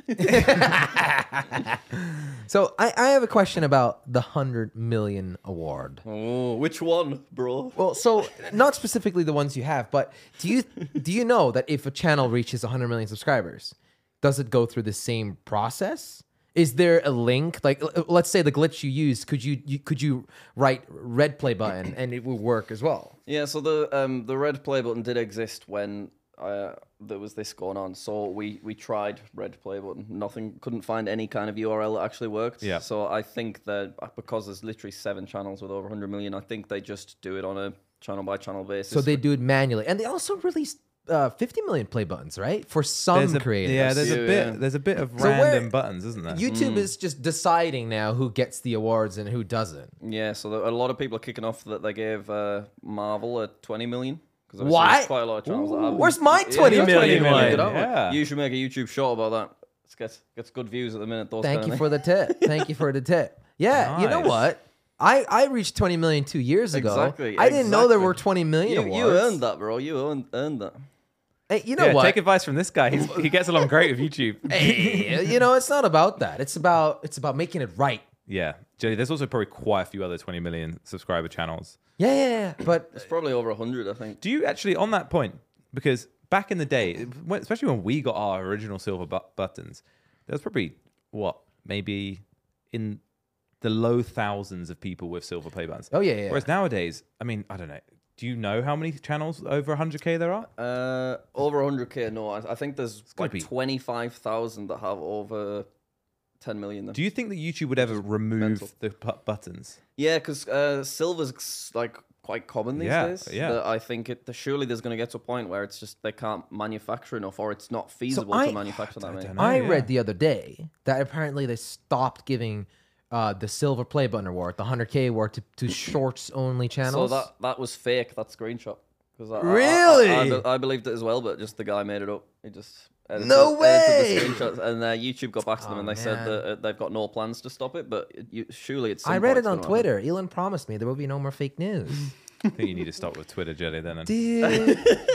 So I, I have a question about the hundred million award. Oh, which one, bro? Well, so not specifically the ones you have, but do you do you know that if a channel reaches one hundred million subscribers, does it go through the same process? Is there a link? Like, l- let's say the glitch you used, could you, you could you write red play button and it would work as well? Yeah. So the um the red play button did exist when uh, there was this going on. So we we tried red play button. Nothing. Couldn't find any kind of U R L that actually worked. Yeah. So I think that because there's literally seven channels with over one hundred million, I think they just do it on a channel by channel basis. So they do it manually, and they also released uh, fifty million play buttons, right? For some There's a, creators. yeah, there's a Yeah, bit yeah. there's a bit of So where- random buttons, isn't there? YouTube is just deciding now who gets the awards and who doesn't. Yeah, so there, a lot of people are kicking off that they gave uh, Marvel a twenty million. Because What? quite a lot of channels that have. Where's my Yeah, twenty you got million million, one? get on with it. Yeah. You should make a YouTube short about that. It gets gets good views at the minute. Those Thank kind you of for the tip. Thank you for the tip. Yeah, you know Nice. what? I, I reached twenty million two years ago. Exactly, I didn't know there exactly. were twenty million you, awards. you earned that, bro. You earned, earned that. Hey, you know Yeah, what? take advice from this guy. He's, he gets along great with YouTube. Hey, you know, it's not about that. It's about it's about making it right. Yeah, Jelly. There's also probably quite a few other twenty million subscriber channels. Yeah, yeah, yeah. But It's probably over one hundred, I think. Do you actually, on that point, because back in the day, when- especially when we got our original silver bu- buttons, there was probably, what, maybe in the low thousands of people with silver play buttons. Oh, yeah, yeah. Whereas nowadays, I mean, I don't know. Do you know how many channels over one hundred K there are? Uh, over one hundred k, no. I, I think there's gotta like be- twenty-five thousand that have over ten million. Then. Do you think that YouTube would ever remove mental. the pu- buttons? Yeah, because uh, silver's like quite common these Yeah, days. yeah. that I think it. Surely there's going to get to a point where it's just they can't manufacture enough, or it's not feasible I- to manufacture that I many. don't know. I yeah. read the other day that apparently they stopped giving uh, the silver play button award, the one hundred K award, to, to shorts only So channels. that that was fake. That screenshot. 'Cause I, I- Really? I, I, be- I believed it as well, but just the guy made it up. He just edited, No edited way! the screenshots, and uh, YouTube got back to them Oh, and they said man. that uh, they've got no plans to stop it. But it, you, surely it's. I read it on Twitter. Elon promised me there will be no more fake news. I think you need to stop with Twitter, Jelly, then. And Dude.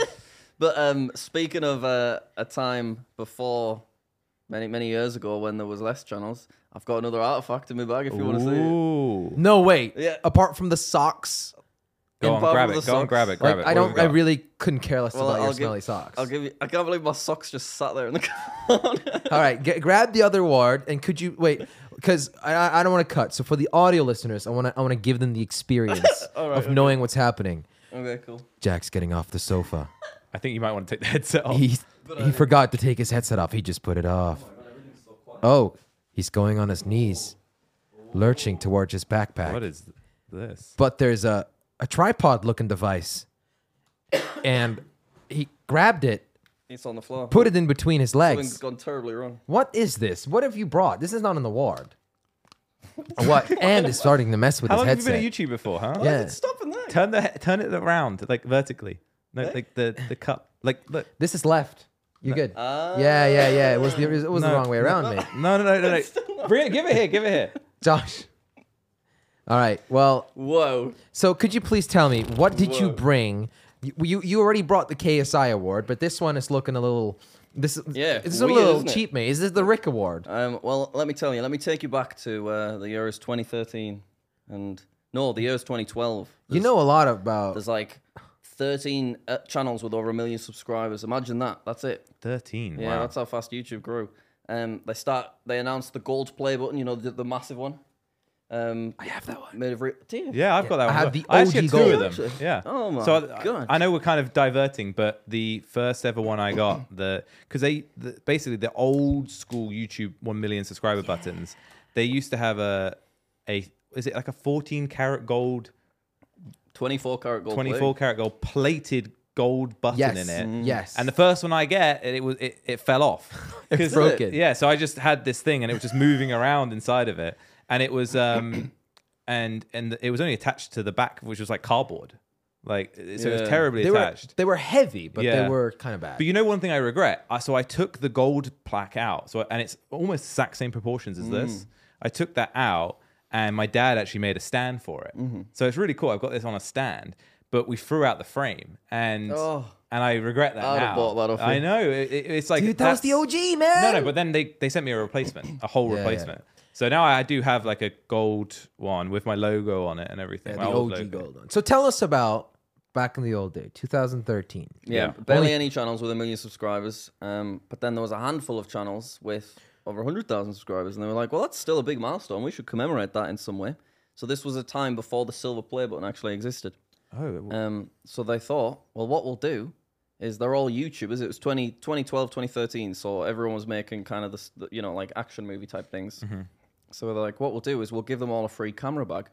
But um, speaking of uh, a time before, many many years ago when there was less channels, I've got another artifact in my bag if you want to see it. Ooh. No, wait. Yeah. Apart from the socks, Go In on, part grab of it. the Go on, socks. grab it. Grab like it. I What don't, have we I got? really couldn't care less Well, about your I'll give- smelly socks. I'll give you. I can't believe my socks just sat there in the corner. All right, get, grab the other award, and could you wait? Because I, I I don't want to cut. So for the audio listeners, I want to I want to give them the experience All right, of okay. knowing what's happening. Okay, cool. Jack's getting off the sofa. I think you might want to take the headset off. He he forgot to take his headset off. He just put it off. Oh, he's going on his knees, lurching towards his backpack. What is this? But there's a, a tripod looking device. And he grabbed it, It's on the floor. put it in between his Something's legs. gone terribly wrong. What is this? What have you brought? This is not in the ward. What? And is starting to mess with How his long have you headset. been at YouTube before, huh? Yeah. Stop in there. Turn the he- turn it around, like vertically. No, Eh? like the the cup. Like look. This is left. You're good. Ah. yeah, yeah, yeah. It was the it was the No. wrong way around, mate. No, no, no, no, no. Bring it, give it here. Give it here. Josh. All right. Well, Whoa. so could you please tell me what did you Whoa. bring? You, you you already brought the K S I award, but this one is looking a little This, Yeah, this is a weird, little isn't it? cheap, mate. Is this the Rick Award? Um, well, let me tell you. Let me take you back to uh, the years twenty thirteen and no, the years twenty twelve. You know a lot about. There's like thirteen uh, channels with over a million subscribers. Imagine that. That's it. thirteen. Yeah, wow. that's how fast YouTube grew. Um, they start. They announced the gold play button. You know, the, the massive one. Um, I have that one. made of re- Do you? Yeah, I've got that I one. have as well. the I actually O G had two gold. of them. Yeah. Oh my so I, God. I know we're kind of diverting, but the first ever one I got, the because they the, basically the old school YouTube one million subscriber buttons, they used to have a a is it like a fourteen karat gold, twenty-four karat gold. twenty-four plate. karat gold plated gold button Yes. in it. Yes. And the first one I get, it was it, it fell off. It 'Cause, broke uh, it. Yeah, so I just had this thing, and it was just moving around inside of it, and it was um, and and it was only attached to the back, which was like cardboard, like so it Yeah. was terribly they were attached. they were heavy, but Yeah. they were kind of bad. But you know one thing I regret? I, so I took the gold plaque out, so and it's almost the exact same proportions as this. I took that out, and my dad actually made a stand for it. So it's really cool. I've got this on a stand, but we threw out the frame, and Oh. and I regret that I'd now. have bought that off I you. know it, it- it's like Dude, that was the that's- O G, man. No, no, but then they they sent me a replacement, a whole Yeah, replacement. So now I do have like a gold one with my logo on it and everything. Yeah, my the old O G logo. gold one. So tell us about back in the old day, two thousand thirteen. Yeah, Yeah. barely Only- any channels with a million subscribers. Um, but then there was a handful of channels with over one hundred thousand subscribers, and they were like, well, that's still a big milestone. We should commemorate that in some way. So this was a time before the silver play button actually existed. Oh, well, Um, so they thought, well, what we'll do is they're all YouTubers. It was twenty, twenty twelve, twenty thirteen, so everyone was making kind of this, the, you know, like action movie type things. So they're like, what we'll do is we'll give them all a free camera bag,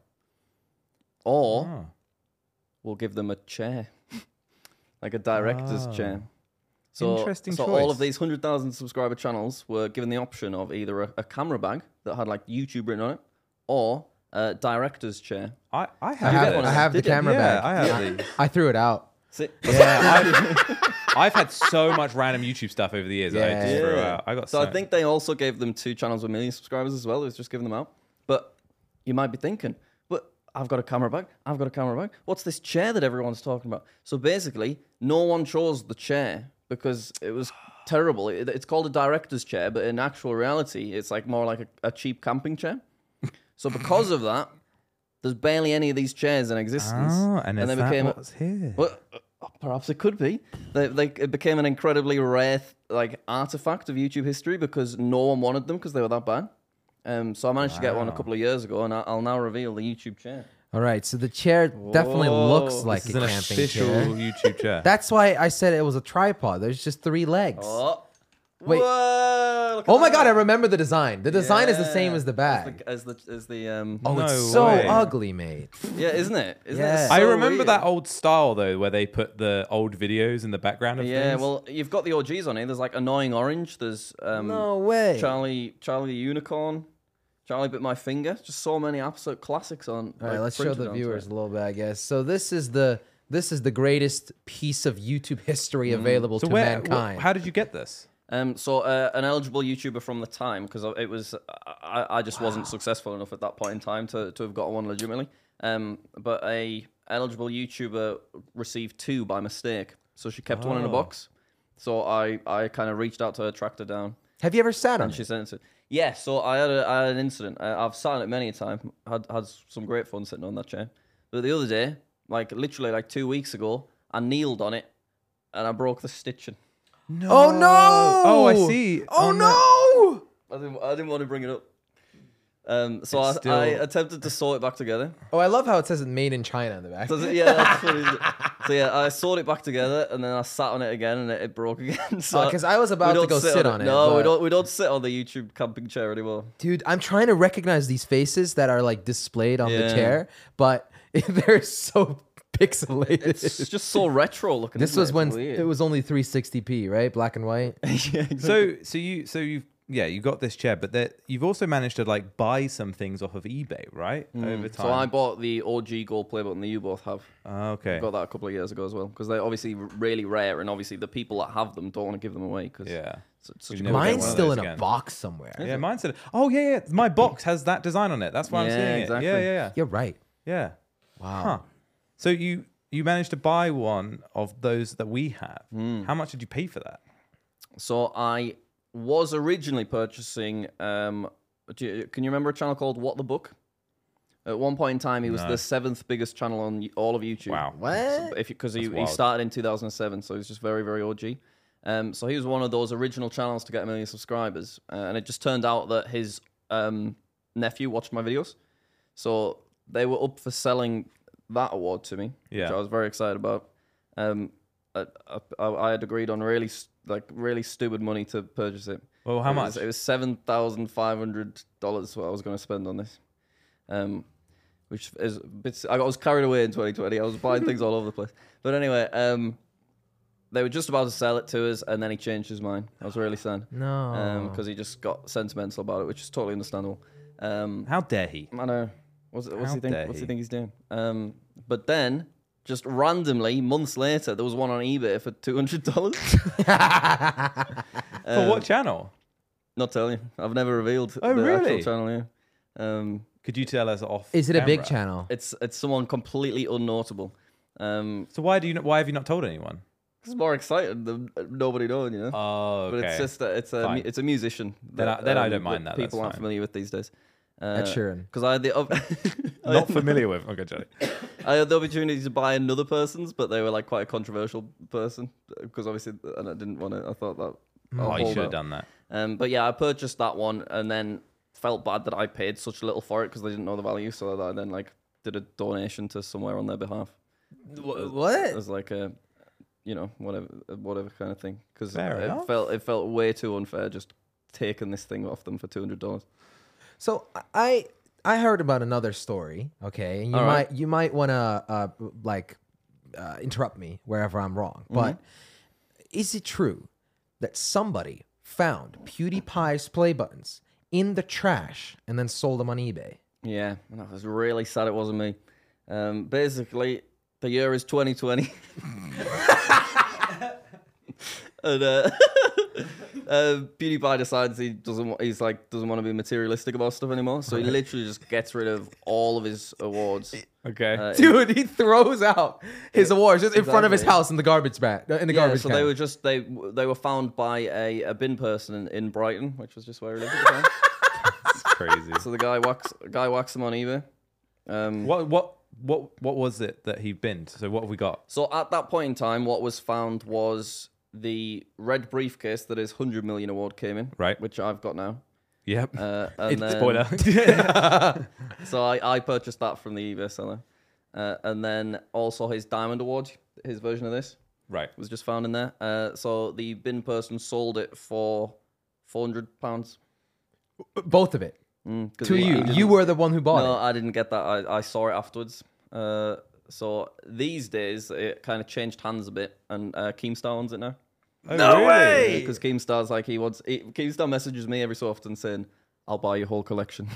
or oh. we'll give them a chair, like a director's Ah. chair. So, Interesting so all choice. of these one hundred thousand subscriber channels were given the option of either a, a camera bag that had like YouTube written on it, or a director's chair. I I I have get have, one I of have the them, did you? camera yeah, bag. I have these. I threw it out. See? Yeah, I've, I've had so much random YouTube stuff over the years that I just Yeah. threw Yeah. out. I got So so I think they also gave them two channels with a million subscribers as well. It was just giving them out. But you might be thinking, but I've got a camera bag. I've got a camera bag. What's this chair that everyone's talking about? So basically, no one chose the chair because it was terrible. It, it's called a director's chair, but in actual reality, it's like more like a, a cheap camping chair. So because of that, there's barely any of these chairs in existence. Oh, and, is they that became a- what's here? well, uh, perhaps it could be. They, they, it became an incredibly rare like artifact of YouTube history because no one wanted them because they were that bad. Um, so I managed to get one a Wow. couple of years ago, and I, I'll now reveal the YouTube chair. All right, so the chair definitely Whoa. looks like This is a an camping official chair. YouTube chair. That's why I said it was a tripod. There's just three legs. Oh, Oh, Wait. Whoa, look at my god, I that. remember the design. The design is the same Yeah. as the bag. As the as the, as the um. Oh, No it's so way. ugly, mate. Yeah, isn't it? Isn't Yeah. it I so remember weird? that old style though, where they put the old videos in the background of Yeah, things. well, you've got the O Gs on here. There's like Annoying Orange. There's um. No way. Charlie, Charlie the Unicorn, Charlie Bit My Finger. Just so many absolute classics on. All right, like, let's show printed the onto viewers it. a little bit, I guess. So this is the this is the greatest piece of YouTube history available so to where? mankind. wh- how did you get this? Um, so uh, an eligible YouTuber from the time, because it was, I, I just wasn't successful enough at that point in time to, to have got one legitimately. Um, but a eligible YouTuber received two by mistake, so she kept one in a Oh. box. So I, I kind of reached out to her, tracked her down, Have you ever sat on and she it? sent it. Yeah, so I had, a, I had an incident. I, I've sat on it many a time. Had had some great fun sitting on that chair. But the other day, like literally like two weeks ago, I kneeled on it, and I broke the stitching. No. Oh no! Oh, I see. Oh On no! I didn't, I didn't want to bring it up. Um, so I, It's still- I attempted to sew it back together. Oh, I love how it says it made in China in the back. So, yeah, that's what it is. So yeah, I sewed it back together, and then I sat on it again, and it, it broke again. So Because I was we about to don't go sit on it. No, we but- don't. We don't sit on the YouTube camping chair anymore. Dude, I'm trying to recognize these faces that are like displayed on the Yeah. chair, but they're so pixelated. It's just so retro looking. This isn't was it? when It's weird. it was only three sixty p, right? Black and white. yeah, exactly. So so you so you've yeah you got this chair, but that you've also managed to like buy some things off of eBay, right? Over time. So I bought the O G gold play button that you both have. Oh, okay. Got that a couple of years ago as well, because they're obviously really rare, and obviously the people that have them don't want to give them away because Yeah. it's, it's such You'd a never good get Mine's one of still those in a again. box somewhere. Yeah, mine said. Oh yeah, yeah. My box has that design on it. That's why I'm Yeah, seeing exactly. it. Yeah, yeah, yeah. You're right. Yeah. Wow. Huh. So you you managed to buy one of those that we have. How much did you pay for that? So I was originally purchasing. Um, do you, can you remember a channel called What the Book? At one point in time, he was No. the seventh biggest channel on y- all of YouTube. Wow. What? If because he, That's he wild. started in two thousand seven, so he's just very very O G. Um, so he was one of those original channels to get a million subscribers, uh, and it just turned out that his um, nephew watched my videos, so they were up for selling that award to me, Yeah. which I was very excited about. Um, I, I, I had agreed on really s- like really stupid money to purchase it. Well, how It much? was- It was seven thousand five hundred dollars. What I was going to spend on this. Um, which is a bit, I was carried away in twenty twenty. I was buying things all over the place. But anyway, um, they were just about to sell it to us, and then he changed his mind. I was really sad. No. Because he just got sentimental about it, which is totally understandable. Um, How dare he? I know. What's, what's How he think? dare What's he he? think he's doing? Um, but then, just randomly, months later, there was one on eBay for two hundred dollars. For what channel? Not telling you. I've never revealed Oh, the really? actual channel. Yeah. Um, Could you tell us off? Is it a big camera? channel? it's it's someone completely unnotable. Um, So why do you? Not, why have you not told anyone? it's more excited than nobody knowing, you know. Oh, okay. But it's just a, it's a Fine. mu- it's a musician. Then I- that, then I um, don't mind that, People that's aren't fine. familiar with these days. Uh, Ed Sheeran. Because I had the op- not familiar with. Okay, Johnny. I had the opportunity to buy another person's, but they were like quite a controversial person because obviously, and I didn't want to. I thought that. I'll Oh, you hold should have out. done that. Um, but yeah, I purchased that one and then felt bad that I paid such little for it because they didn't know the value. So that I then like did a donation to somewhere on their behalf. What? As like a, you know, whatever, whatever kind of thing. Because Fair it enough. felt it felt way too unfair just taking this thing off them for two hundred dollars. So I I heard about another story. Okay, and you All might right. you might want to uh, like uh, interrupt me wherever I'm wrong. Mm-hmm. But is it true that somebody found PewDiePie's play buttons in the trash and then sold them on eBay? Yeah, and I was really sad it wasn't me. Um, basically, the year is twenty twenty. And uh, uh, PewDiePie decides he doesn't. wa- He's like doesn't want to be materialistic about stuff anymore. So he literally just gets rid of all of his awards. Okay. Uh, Dude, he throws out his awards just in front of his exactly. house in the garbage bag. In the Yeah, garbage so can. they were just they they were found by a, a bin person in, in Brighton, which was just where he lived at the time. It's crazy. So the guy whacks guy whacks them on eBay. Um, What what what what was it that he binned? So what have we got? So at that point in time, what was found was the red briefcase that his one hundred million award came in, Right. which I've got now. Yep. Uh, and then, Spoiler. So I, I purchased that from the eBay seller. Uh, and then also his diamond award, his version of this, Right. was just found in there. Uh, so the bin person sold it for four hundred pounds. Both of it. Mm, 'cause To he- he you. didn't- You were the one who bought No, it. I didn't get that. I, I saw it afterwards. Uh, so these days, it kind of changed hands a bit, and uh, Keemstar owns it now. Oh, no way. Because Keemstar's like, he wants, he, Keemstar messages me every so often saying, I'll buy your whole collection.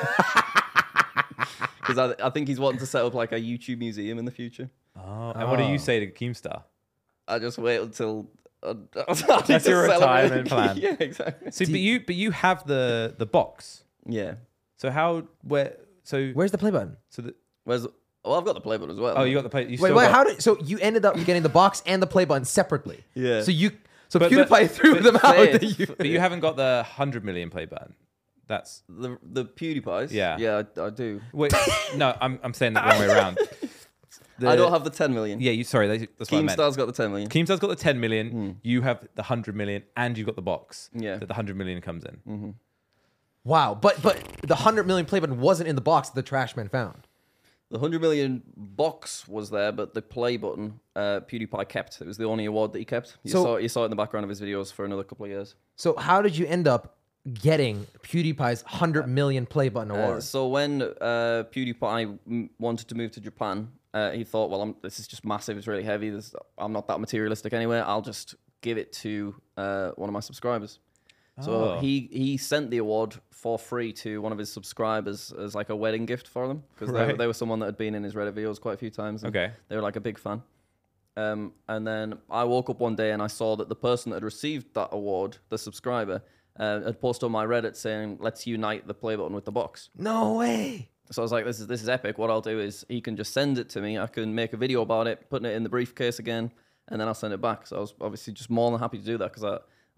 Because I, I think he's wanting to set up like a YouTube museum in the future. Oh, and what do you say to Keemstar? I just wait until. Uh, That's your retirement plan. Yeah, exactly. See, but you but you have the the box. Yeah. So how where so Where's the play button? so the Where's, well, I've got the play button as well. oh you got the play. You Wait, still wait. got- How did so you ended up getting the box and the play button separately? Yeah. So you so But- PewDiePie but- threw but them out. faith- to you. But you haven't got the hundred million play button. That's The the PewDiePies? Yeah. Yeah, I, I do. wait. No, I'm I'm saying that the wrong way around. The- I don't have the ten million. Yeah, you. Sorry, that's that's what I meant. Keemstar's got the ten million. Keemstar's got the ten million. You have the hundred million, and you've got the box. Yeah. That the hundred million comes in. Wow, but but the hundred million play button wasn't in the box that the trash man found. The hundred million box was there, but the play button, uh, PewDiePie kept. It was the only award that he kept. You So- saw you saw it in the background of his videos for another couple of years. So how did you end up getting PewDiePie's hundred million play button Uh, award? so when uh, PewDiePie m- wanted to move to Japan, uh, he thought, "Well, I'm, this is just massive. It's really heavy. This, I'm not that materialistic anyway. I'll just give it to uh, one of my subscribers." So Oh. he he sent the award for free to one of his subscribers as like a wedding gift for them because they, Right. they were someone that had been in his Reddit videos quite a few times. and Okay. they were like a big fan. Um, and then I woke up one day and I saw that the person that had received that award, the subscriber, uh, had posted on my Reddit saying, "Let's unite the play button with the box." No way. So I was like, "This is this is epic. What I'll do is he can just send it to me. I can make a video about it, putting it in the briefcase again, and then I'll send it back." So I was obviously just more than happy to do that because I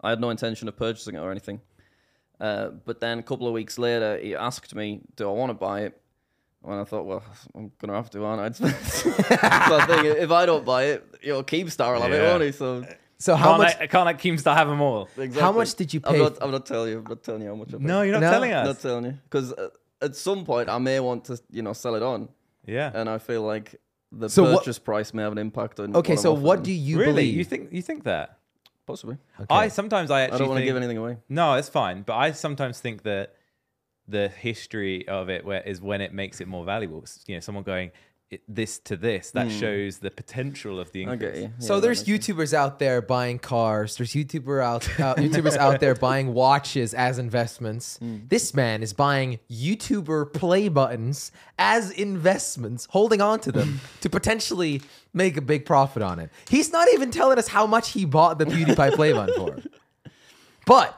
I had no intention of purchasing it or anything. Uh, but then a couple of weeks later, he asked me, do I want to buy it? And I thought, well, I'm going to have to, aren't I? so I think if I don't buy it, you know, Keemstar will have it, Yeah. won't he? So, So how Can't much? let, can't let Keemstar have them all. exactly. How much did you I'm pay? not, I'm not telling you. I'm not telling you how much I paid. No, you're not No. telling I'm us. not telling you. Because uh, at some point, I may want to, you know, sell it on. Yeah. And I feel like the So what- purchase price may have an impact on. Okay, what I'm so what offering. do you really? believe? You think you think that? Possibly. I sometimes I actually I don't want to think, give anything away. No, it's fine. But I sometimes think that the history of it where is when it makes it more valuable. You know, someone going it, this to this that shows the potential of the I increase. get you. So Yeah, that there's makes sense. YouTubers out there buying cars. There's YouTuber out, uh, YouTubers out there buying watches as investments. This man is buying YouTuber play buttons as investments, holding on to them to potentially make a big profit on it. He's not even telling us how much he bought the PewDiePie play button for. But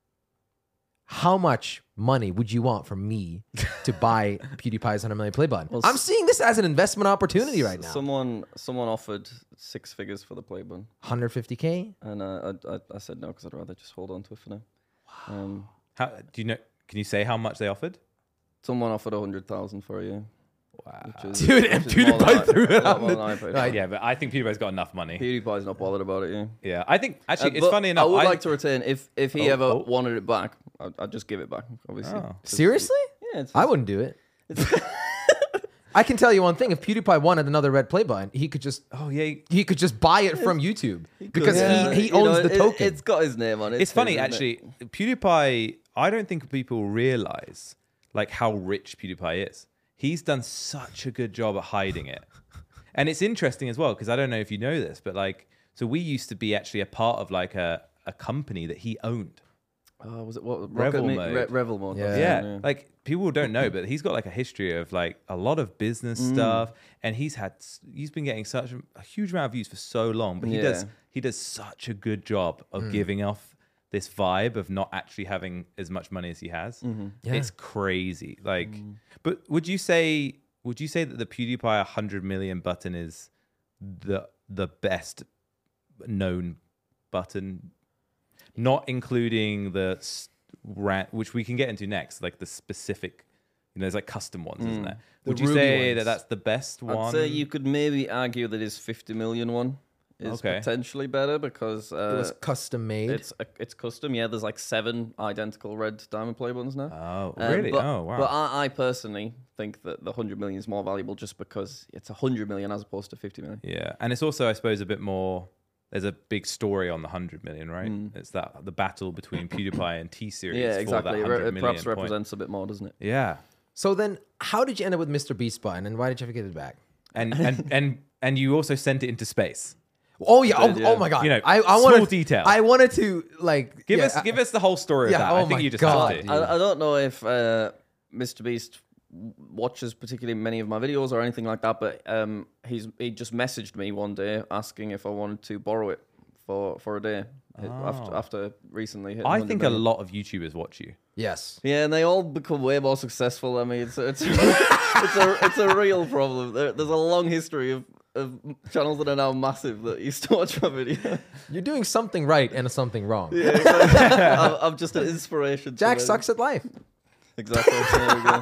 how much money would you want from me to buy PewDiePie's one hundred million play button? Well, I'm s- seeing this as an investment opportunity right now. Someone, someone offered six figures for the play button, one hundred fifty K? and uh, I, I, I said no because I'd rather just hold on to it for now. Um, How do you know? Can you say how much they offered? someone offered a hundred thousand for you. Wow. Dude, and PewDiePie threw it out. Right. Yeah, but I think PewDiePie's got enough money. PewDiePie's not bothered about it. Yeah. Yeah, I think actually Uh, it's but funny enough. I would like to retain if if he Oh, ever oh. wanted it back, I'd, I'd just give it back. Obviously. Oh. Seriously? Yeah. It's, I wouldn't do it. I can tell you one thing: if PewDiePie wanted another red play button, he could just Oh yeah, he could just buy it from YouTube because Yeah, he, he you owns know, the it- token. It's got his name on it. it's funny his, isn't actually. it? PewDiePie, I don't think people realize like how rich PewDiePie is. He's done such a good job at hiding it, and it's interesting as well because I don't know if you know this, but like, so we used to be actually a part of like a a company that he owned. Oh, was it what? Revel Rocket Me- mode. Re- Revel mode. Yeah. that's Yeah, it, yeah. like people don't know, but he's got like a history of like a lot of business stuff, and he's had he's been getting such a huge amount of views for so long. But he does Yeah. he does such a good job of giving off this vibe of not actually having as much money as he has. It's crazy. Like, but would you say would you say that the PewDiePie one hundred million button is the the best known button? Not including the s- ran, which we can get into next, like the specific, you know, there's like custom ones, isn't there? The Would you Ruby say ones. that that's the best I'd one? say you could maybe argue that his fifty million one is Okay. potentially better because uh, it was custom made. it's uh, it's custom. Yeah, there's like seven identical red diamond play buttons now. Oh, Um, really? But, oh, wow. But I, I personally think that the one hundred million is more valuable just because it's one hundred million as opposed to fifty million. yeah, and it's also, I suppose, a bit more. There's a big story on the one hundred million, right? It's that the battle between PewDiePie and T Series. Mm. Yeah, for exactly. That It, one re- hundred it million perhaps point. represents a bit more, doesn't it? Yeah, So then, how did you end up with Mister Beast button, and why did you ever get it back? and and and and you also sent it into space. Oh yeah! Oh, did, yeah. oh my god! You know, I, I small wanted, detail. I wanted to like Give yeah, us I- give us the whole story yeah, of that. oh I think my you just God, have to. dude. I, I don't know if uh, Mister Beast watches particularly many of my videos or anything like that, but um, he's he just messaged me one day asking if I wanted to borrow it for, for a day after Oh. after recently hitting I one hundred think a million. lot of YouTubers watch you. yes. Yeah, and they all become way more successful. I mean, it's it's it's a it's a real problem. There, there's a long history of, of channels that are now massive that used to watch my video. You're doing something right and something wrong. Yeah, exactly. I'm, I'm just an inspiration. to Jack many. sucks at life. Exactly. There we go.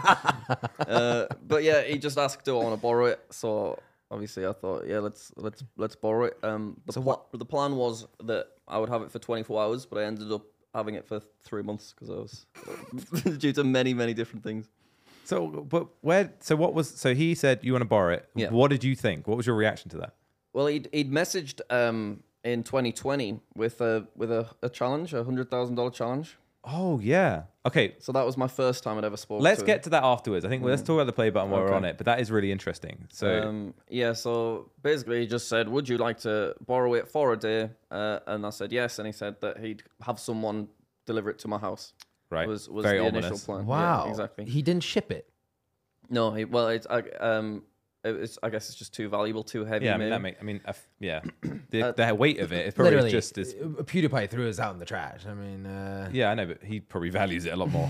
uh, but yeah, he just asked, "Do I want to borrow it?" So obviously, I thought, "Yeah, let's let's let's borrow it." Um, the So pla- the plan was that I would have it for twenty-four hours, but I ended up having it for three months because I was due to many many different things. So, but where? So, what was? So he said you want to borrow it. Yeah. What did you think? What was your reaction to that? Well, he'd he'd messaged um in twenty twenty with a with a, a challenge, a hundred thousand dollar challenge. Oh yeah. Okay. So that was my first time I'd ever spoken. Let's to get him. to that afterwards. I think let's talk about the play button while we're Okay. on it. But that is really interesting. So Um, yeah, so basically he just said, would you like to borrow it for a day? Uh, and I said yes, and he said that he'd have someone deliver it to my house. right, Was, was very the ominous. initial plan. Wow. Yeah, exactly. He didn't ship it. No, he, well, it's, I, um, it's, I guess it's just too valuable, too heavy. Yeah, I mean maybe. that make. I mean, uh, f- yeah, the, Uh, the weight of it is probably Literally, just as. uh, PewDiePie threw his out in the trash. I mean, uh, Yeah, I know, but he probably values it a lot more.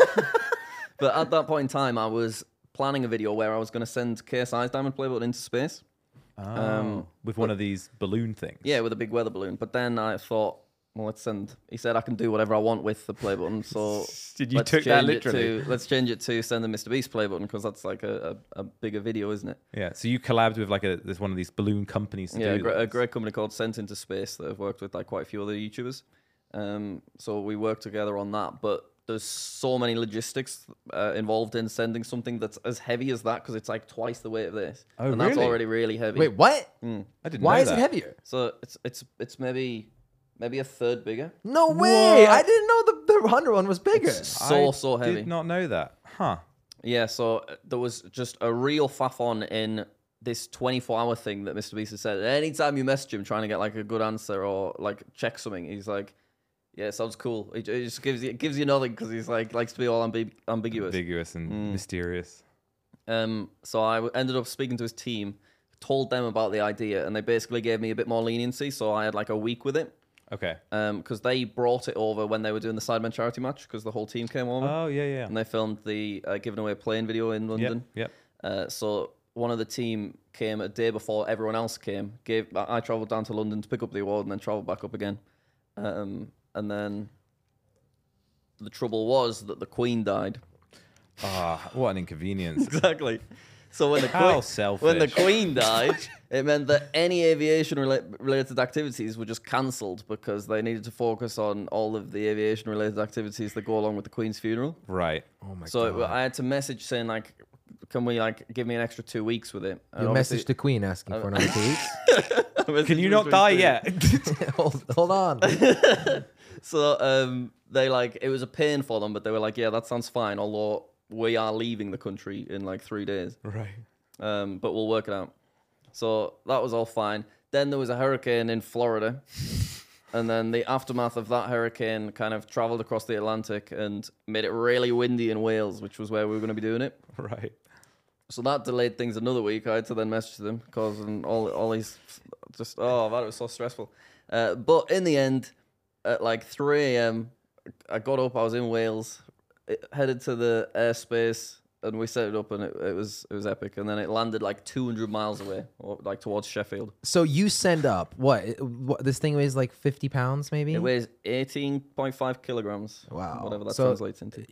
But at that point in time, I was planning a video where I was going to send K S I's Diamond Play Button into space. Oh, with one of these balloon things. Yeah, with a big weather balloon. But then I thought, well, let's send. He said I can do whatever I want with the play button. So Did you let's took that change it literally? To, let's change it to send the Mister Beast play button because that's like a, a, a bigger video, isn't it? Yeah. So you collabed with like a there's one of these balloon companies to Yeah, a, do gre- a this. great company called Sent Into Space that I've worked with like quite a few other YouTubers. Um, so we worked together on that, but there's so many logistics uh, involved in sending something that's as heavy as that because it's like twice the weight of this, Oh, and that's really? already really heavy. Wait, what? I didn't Why know is that. it heavier? So it's it's it's maybe maybe a third bigger. No way! What? I didn't know the the hundred one was bigger. So I so heavy. Did not know that. Huh. Yeah, so uh, there was just a real faff on in this twenty-four hour thing that Mister Beast has said. Anytime you message him trying to get like a good answer or like check something, he's like, "Yeah, sounds cool." He he just gives you gives you nothing because he's like likes to be all ambi- ambiguous. Ambiguous and Mm. mysterious. Um, so I w- ended up speaking to his team, told them about the idea, and they basically gave me a bit more leniency. So I had like a week with it. Okay. Um, because they brought it over when they were doing the Sidemen charity match because the whole team came over Oh yeah, yeah. and they filmed the uh, giving away plane video in London. Yep. Yep. Uh, so one of the team came a day before everyone else came. Gave I I travelled down to London to pick up the award and then travelled back up again. Um, and then the trouble was that the Queen died. Ah, what an inconvenience. Exactly. So when the How Queen, selfish. when the Queen died, it meant that any aviation rela- related activities were just cancelled because they needed to focus on all of the aviation related activities that go along with the Queen's funeral. Right. Oh my So god! it, I had to message saying like, "Can we like give me an extra two weeks with it?" And You obviously- messaged the Queen asking for another two weeks. I messaged Can you him not for die two yet? hold, hold on. So um, they like it was a pain for them, but they were like, "Yeah, that sounds fine." Although we are leaving the country in like three days, right. um, but we'll work it out. So that was all fine. Then there was a hurricane in Florida, and then the aftermath of that hurricane kind of traveled across the Atlantic and made it really windy in Wales, which was where we were going to be doing it. Right. So that delayed things another week. I had to then message them, causing all all these just oh man, it was so stressful. Uh, but in the end, at like three a.m., I got up. I was in Wales, it, headed to the airspace, and we set it up, and it, it was it was epic. And then it landed like two hundred miles away, or like towards Sheffield. So you send up what? It- what this thing weighs like fifty pounds, maybe. It weighs eighteen point five kilograms. Wow. whatever that So- translates into.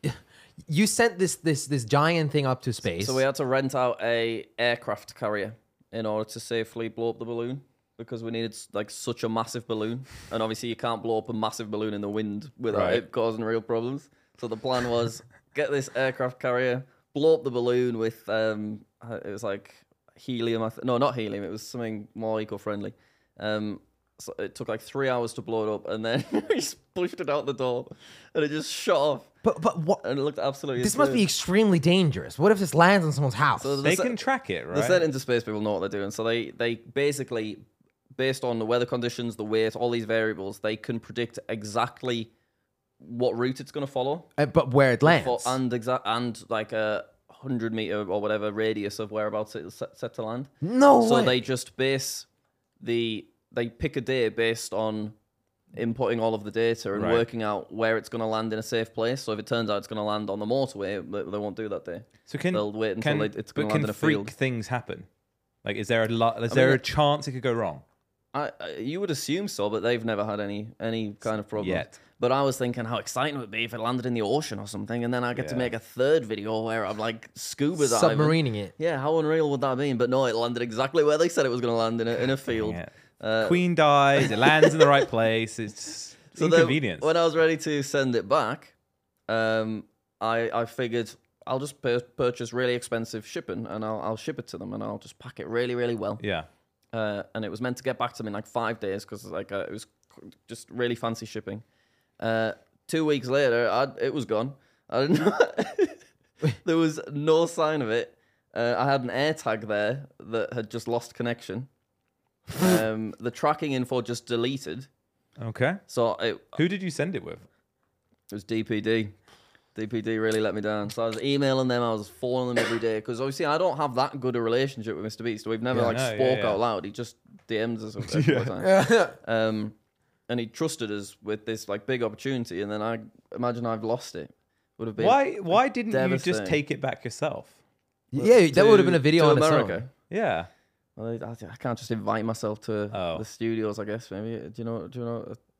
You sent this this this giant thing up to space. So we had to rent out a aircraft carrier in order to safely blow up the balloon because we needed like such a massive balloon, and obviously you can't blow up a massive balloon in the wind without Right. it causing real problems. So the plan was get this aircraft carrier, blow up the balloon with um, it was like helium. I th- no, not helium. It was something more eco-friendly. Um, so it took like three hours to blow it up, and then we just pushed it out the door, and it just shot off, but but what? and it looked absolutely. This must be insane. extremely dangerous. What if this lands on someone's house? So They the- can track it, right? The Sent Into Space people know what they're doing. So they, they basically, based on the weather conditions, the weight, all these variables, they can predict exactly what route it's going to follow. Uh, but where it lands. For, and exact and like a hundred meter or whatever radius of whereabouts it's set, set to land. no So way. they just base the they pick a day based on inputting all of the data and Right. working out where it's going to land in a safe place. So if it turns out it's going to land on the motorway, they, they won't do that day. So can They'll wait until can, they- it's but gonna can land in a freak field. things happen? Like, is there a lot? Is I there mean, a chance it could go wrong? I, I you would assume so, but they've never had any any kind of problem Yet. But I was thinking how exciting it would be if it landed in the ocean or something, and then I get to Yeah. make a third video where I'm like scuba diving. Submarining it. Yeah, how unreal would that be? But no, it landed exactly where they said it was going to land in a in a field. Yeah. Uh, Queen dies. It lands in the right place. It's So then inconvenience. when I was ready to send it back, um, I I figured I'll just pur- purchase really expensive shipping, and I'll I'll ship it to them, and I'll just pack it really really well. yeah. Uh, and it was meant to get back to me in like five days because like uh, it was just really fancy shipping. Uh, two weeks later, I'd, it was gone. I didn't know. There was no sign of it. Uh, I had an AirTag there that had just lost connection. Um, the tracking info just deleted. Okay. So it, Who did you send it with? it was D P D. D P D really let me down. So I was emailing them, I was phoning them every day because obviously I don't have that good a relationship with Mister Beast. We've never Yeah, like no, yeah, spoke yeah. out loud. He just D Ms us every yeah. time. Um, and he trusted us with this like big opportunity, and then I imagine I've lost it. Would have been Why? Why didn't you just devastating. take it back yourself? Yeah, that to- would have been a video to on its America. own. Yeah. Well, I, I can't just invite myself to Oh. the studios. I guess maybe. Do you know? Do you know?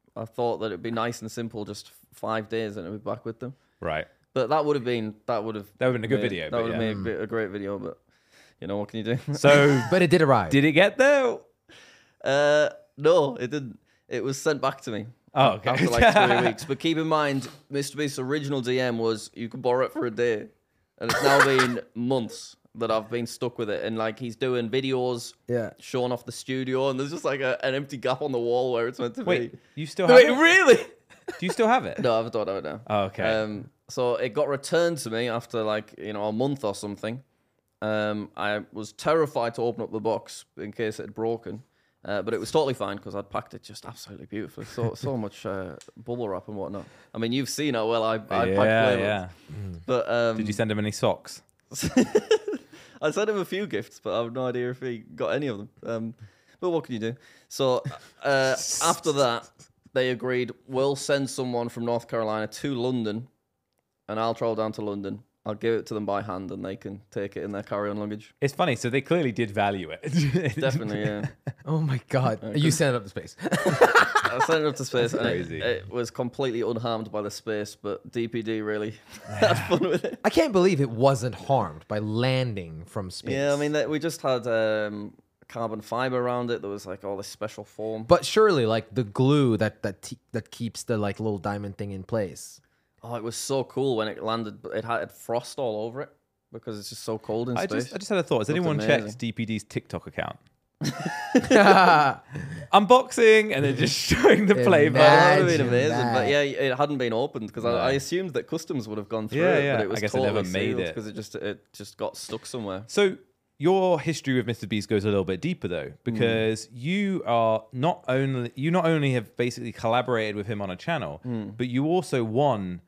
I thought that it'd be nice and simple, just five days, and it'd be back with them. Right. But that would have been that would have That would have been a good made- video, That but would have yeah. made a great video, but you know what can you do? So, But it did arrive. did it get there? Uh, no, it didn't. It was sent back to me. Oh, okay. After like three weeks. But keep in mind, Mister Beast's original D M was you could borrow it for a day, and it's now been months that I've been stuck with it. And like he's doing videos, Yeah. showing off the studio, and there's just like a, an empty gap on the wall where it's meant to Wait, be. you still have Wait, it? really? Do you still have it? No, I don't have it now. Oh, okay. Um, so it got returned to me after like you know a month or something. Um, I was terrified to open up the box in case it had broken, uh, but it was totally fine because I'd packed it just absolutely beautifully. So so much uh, bubble wrap and whatnot. I mean, you've seen how well I I packed yeah, labels. yeah. But um, Did you send him any socks? I sent him a few gifts, but I have no idea if he got any of them. Um, but what can you do? So uh, after that, they agreed we'll send someone from North Carolina to London, and I'll travel down to London. I'll give it to them by hand, and they can take it in their carry-on luggage. It's funny. So they clearly did value it. Definitely, yeah. Oh my God. You sent it up to space. I sent it up to space, and it, crazy. it was completely unharmed by the space, but D P D really had fun with it. I can't believe it wasn't harmed by landing from space. Yeah, I mean, that- we just had um, carbon fiber around it. There was like all this special foam. But surely, like the glue that that te- that keeps the like little diamond thing in place. Oh, it was so cool when it landed. But it had frost all over it because it's just so cold in I space. just, I just had a thought. Has Looked anyone amazing. checked D P D's TikTok account? Unboxing and then just showing the flavor. That would have Imagine been amazing, that. but yeah, it hadn't been opened because No. I, I assumed that customs would have gone through Yeah, it, yeah. but it was I guess it totally never made it. because it just it just got stuck somewhere. So your history with Mister Beast goes a little bit deeper though, because you are not only you not only have basically collaborated with him on a channel, but you also won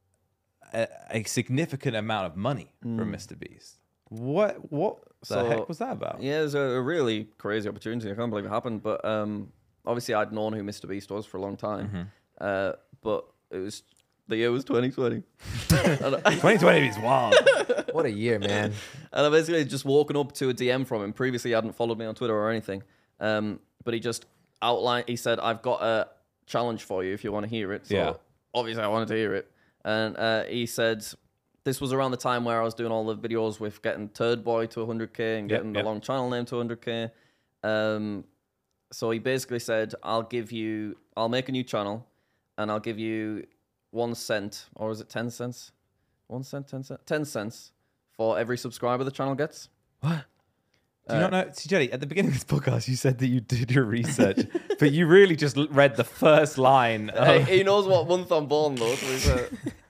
a, a significant amount of money from Mister Beast. What what the So, heck was that about? Yeah, it was a, a really crazy opportunity. I can't believe it happened, but um, obviously I'd known who Mister Beast was for a long time, uh, but it was the year was twenty twenty. and, I, twenty twenty is wild. What a year, man. and I basically just woken up to a D M from him. Previously, he hadn't followed me on Twitter or anything, um, but he just outlined. He said, "I've got a challenge for you if you want to hear it." So Yeah. obviously, I wanted to hear it, and uh, he said. This was around the time where I was doing all the videos with getting Turd Boy to one hundred K and Yep, getting yep. the long channel name to one hundred K. Um, so he basically said, I'll give you, I'll make a new channel and I'll give you one cent, or is it ten cents? One cent, ten cents? Ten cents for every subscriber the channel gets. What? Do you not know? See, Jelly, at the beginning of this podcast, you said that you did your research, but you really just l- read the first line. Hey, Of, he knows what month I'm born, though. To be fair.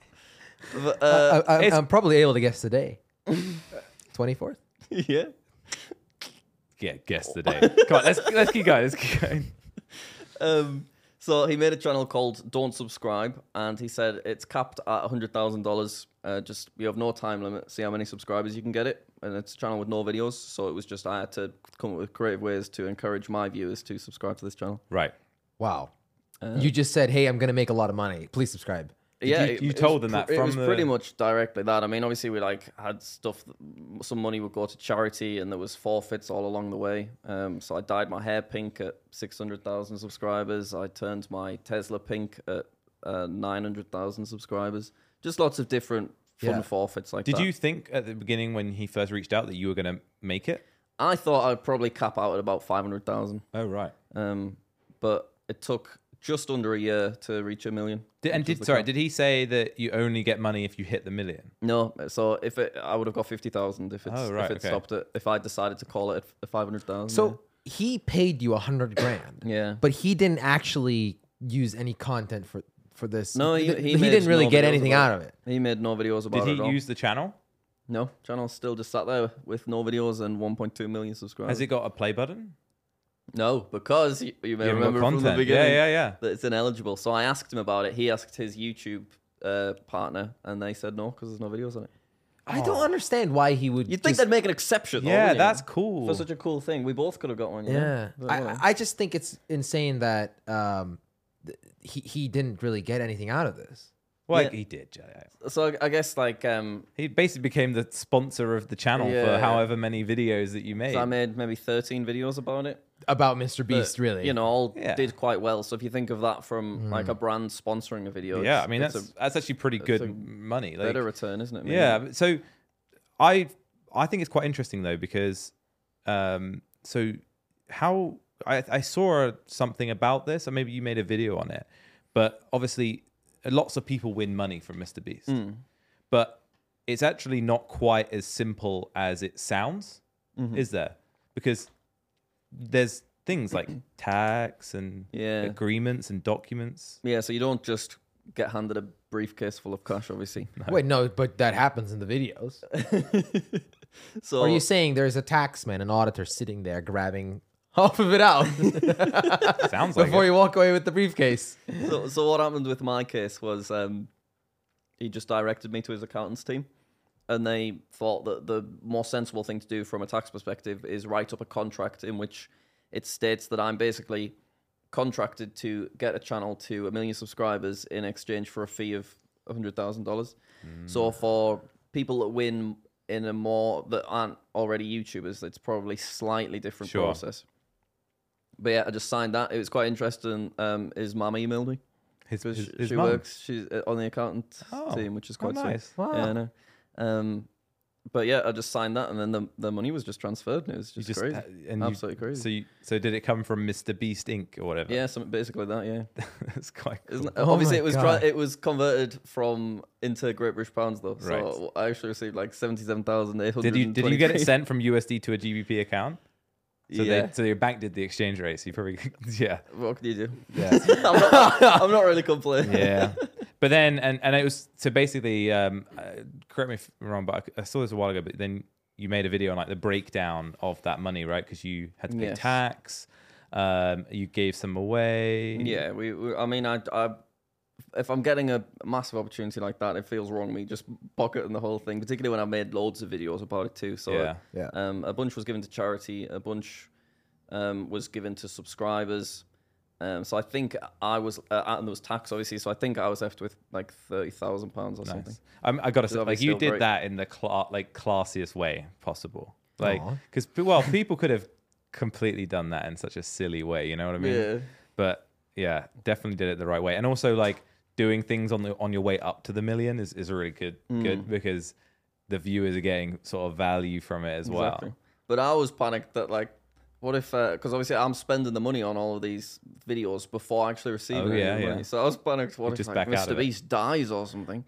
But, uh, I, I, it's- I'm probably able to guess the day. twenty-fourth? yeah. yeah, guess the day. Come on, let's let's keep going. Let's keep going. Um, so he made a channel called Don't Subscribe, and he said it's capped at one hundred thousand dollars. Uh, just you have no time limit. See how many subscribers you can get it, and it's a channel with no videos. So it was just I had to come up with creative ways to encourage my viewers to subscribe to this channel. Right. Wow. you just said, hey, I'm going to make a lot of money. Please subscribe. yeah, you- it- you it told was them that pr- it from was the- pretty much directly that. I mean, obviously we like had stuff. That, some money would go to charity, and there was forfeits all along the way. Um, so I dyed my hair pink at six hundred thousand subscribers. I turned my Tesla pink at uh, nine hundred thousand subscribers. Just lots of different fun Yeah. forfeits like Did that. you think at the beginning when he first reached out that you were going to make it? I thought I'd probably cap out at about five hundred thousand. Oh, right. Um, but it took just under a year to reach a million. Did, and which was did the sorry, cap. did he say that you only get money if you hit the million? No, so if it, I would have got fifty thousand if it's Oh, right, if it okay. stopped it. If I decided to call it at five hundred thousand. So he paid you a hundred grand. yeah, But he didn't actually use any content for, for this. no, he, Th- he, he made did really no get videos anything about out of it. He made no videos about Did it at he all. use the channel? No, channel's still just sat there with no videos and one point two million subscribers. Has it got a play button? No, because you, you may You haven't got remember from the content. beginning Yeah, yeah, yeah. that it's ineligible. So I asked him about it. He asked his YouTube uh, partner, and they said no because there's no videos on it. I don't understand why he would. You'd think just, they'd make an exception. though, Yeah, wouldn't you? that's cool. For such a cool thing. We both could have got one. You Yeah, know? But, I, well. I just think it's insane that um, th- he he didn't really get anything out of this. Well, Yeah. he did. Jelly. So I, I guess like um, He basically became the sponsor of the channel for Yeah. however many videos that you made. so I made maybe thirteen videos about it. About Mister Beast, that, really. You know, all Yeah. did quite well. So if you think of that from like a brand sponsoring a video, yeah, it's- I mean it's that's a that's actually pretty good a money. Like, better return, isn't it? maybe? yeah. but So I I think it's quite interesting though because um so how I I saw something about this, or maybe you made a video on it, but obviously lots of people win money from Mister Beast, but it's actually not quite as simple as it sounds, is there? Because there's things like tax and Yeah. agreements and documents. Yeah, so you don't just get handed a briefcase full of cash, obviously. Wait, no, but that happens in the videos. So Or are you saying there's a taxman, an auditor sitting there grabbing half of it out Sounds like before it. you walk away with the briefcase? so, so what happened with my case was um, he just directed me to his accountant's team, and they thought that the more sensible thing to do from a tax perspective is write up a contract in which it states that I'm basically contracted to get a channel to a million subscribers in exchange for a fee of one hundred thousand dollars. So for people that win in a more that aren't already YouTubers, it's probably slightly different Sure. process. But yeah, I just signed that. It was quite interesting. Um, his mum emailed me. His, Because his, she his she mum. works, she's uh, on the accountant Oh. team, which is Oh, quite sweet. nice. Wow. Yeah, I know. Um, but yeah, I just signed that, and then the the money was just transferred, and it was You just, just crazy, uh, and you- absolutely crazy. So, you, so did it come from Mister Beast Incorporated or whatever? yeah, something basically that. Yeah, That's quite cool. Isn't it- Oh obviously my it was God. tra- it was converted from into Great British pounds though. So Right. I actually received like seventy seven thousand eight hundred. Did you did you get it sent from U S D to a G B P account? So Yeah. they, so your bank did the exchange rate. So you probably yeah What can you do? yeah I'm not. I'm not really complaining. yeah. But then and and it was so basically um uh, correct me if I'm wrong, but I, I saw this a while ago. But then you made a video on like the breakdown of that money, right? Because you had to pay Yes. tax. Um, you gave some away. Yeah, we, we. I mean, I, I. If I'm getting a massive opportunity like that, it feels wrong me just pocketing the whole thing. Particularly when I made loads of videos about it too. So, Yeah. Yeah. Um, a bunch was given to charity. A bunch, um, was given to subscribers. Um, so I think I was, uh, and there was tax obviously. So I think I was left with like thirty thousand pounds or something. Nice. Um, I gotta It's say, like obviously you still did great. that in the cla- like classiest way possible. Like, Aw. because well, people could have completely done that in such a silly way. You know what I mean? Yeah. But yeah, definitely did it the right way. And also like doing things on the on your way up to the million is is really good. Mm. Good because the viewers are getting sort of value from it as Exactly. well. But I was panicked that like, what if? Because obviously I'm spending the money on all of these videos before actually receiving Oh, any yeah, of the yeah. money. So I was panicked. What You if just like, back out Mister of it. Beast dies or something?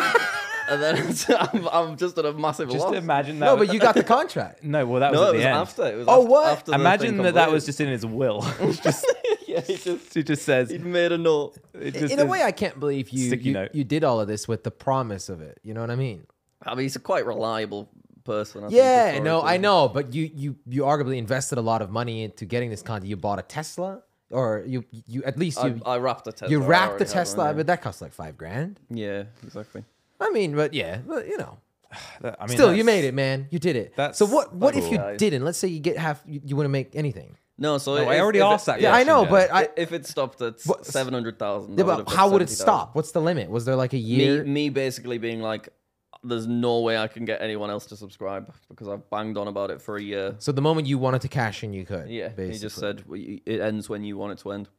And then I'm, I'm just at a massive Just loss. imagine that. No, but you got the contract. no, well that was no, at it the was end. after. It was Oh, af- what? After the Imagine thing that that was completed. just in his will. It's just yeah, he just he just says he'd made a note. it just In a is- way, I can't believe you Sticky you, note. you did all of this with the promise of it. You know what I mean? I mean, he's a quite reliable person. I Yeah, think, no, I historically. know, but you you you arguably invested a lot of money into getting this content. You bought a Tesla, or you you at least you I, I wrapped a Tesla. you I wrapped already the had Tesla, one, but that cost like five grand. yeah. yeah, exactly. I mean, but yeah, but you know, that- I mean, still you that's- made it, man. You did it. that's- so what? What if you cool. didn't? Let's say you get half. You, you wouldn't make anything. No, so No, if, I already if asked it, that Yeah, I question, know, yeah. but I. if it stopped at What- seven hundred thousand, Yeah, but how would it stop? What's the limit? Was there like a year? Me, me basically being like, there's no way I can get anyone else to subscribe because I've banged on about it for a year. So the moment you wanted to cash in, you could. Yeah, basically. he just said "Well, you- it ends when you want it to end.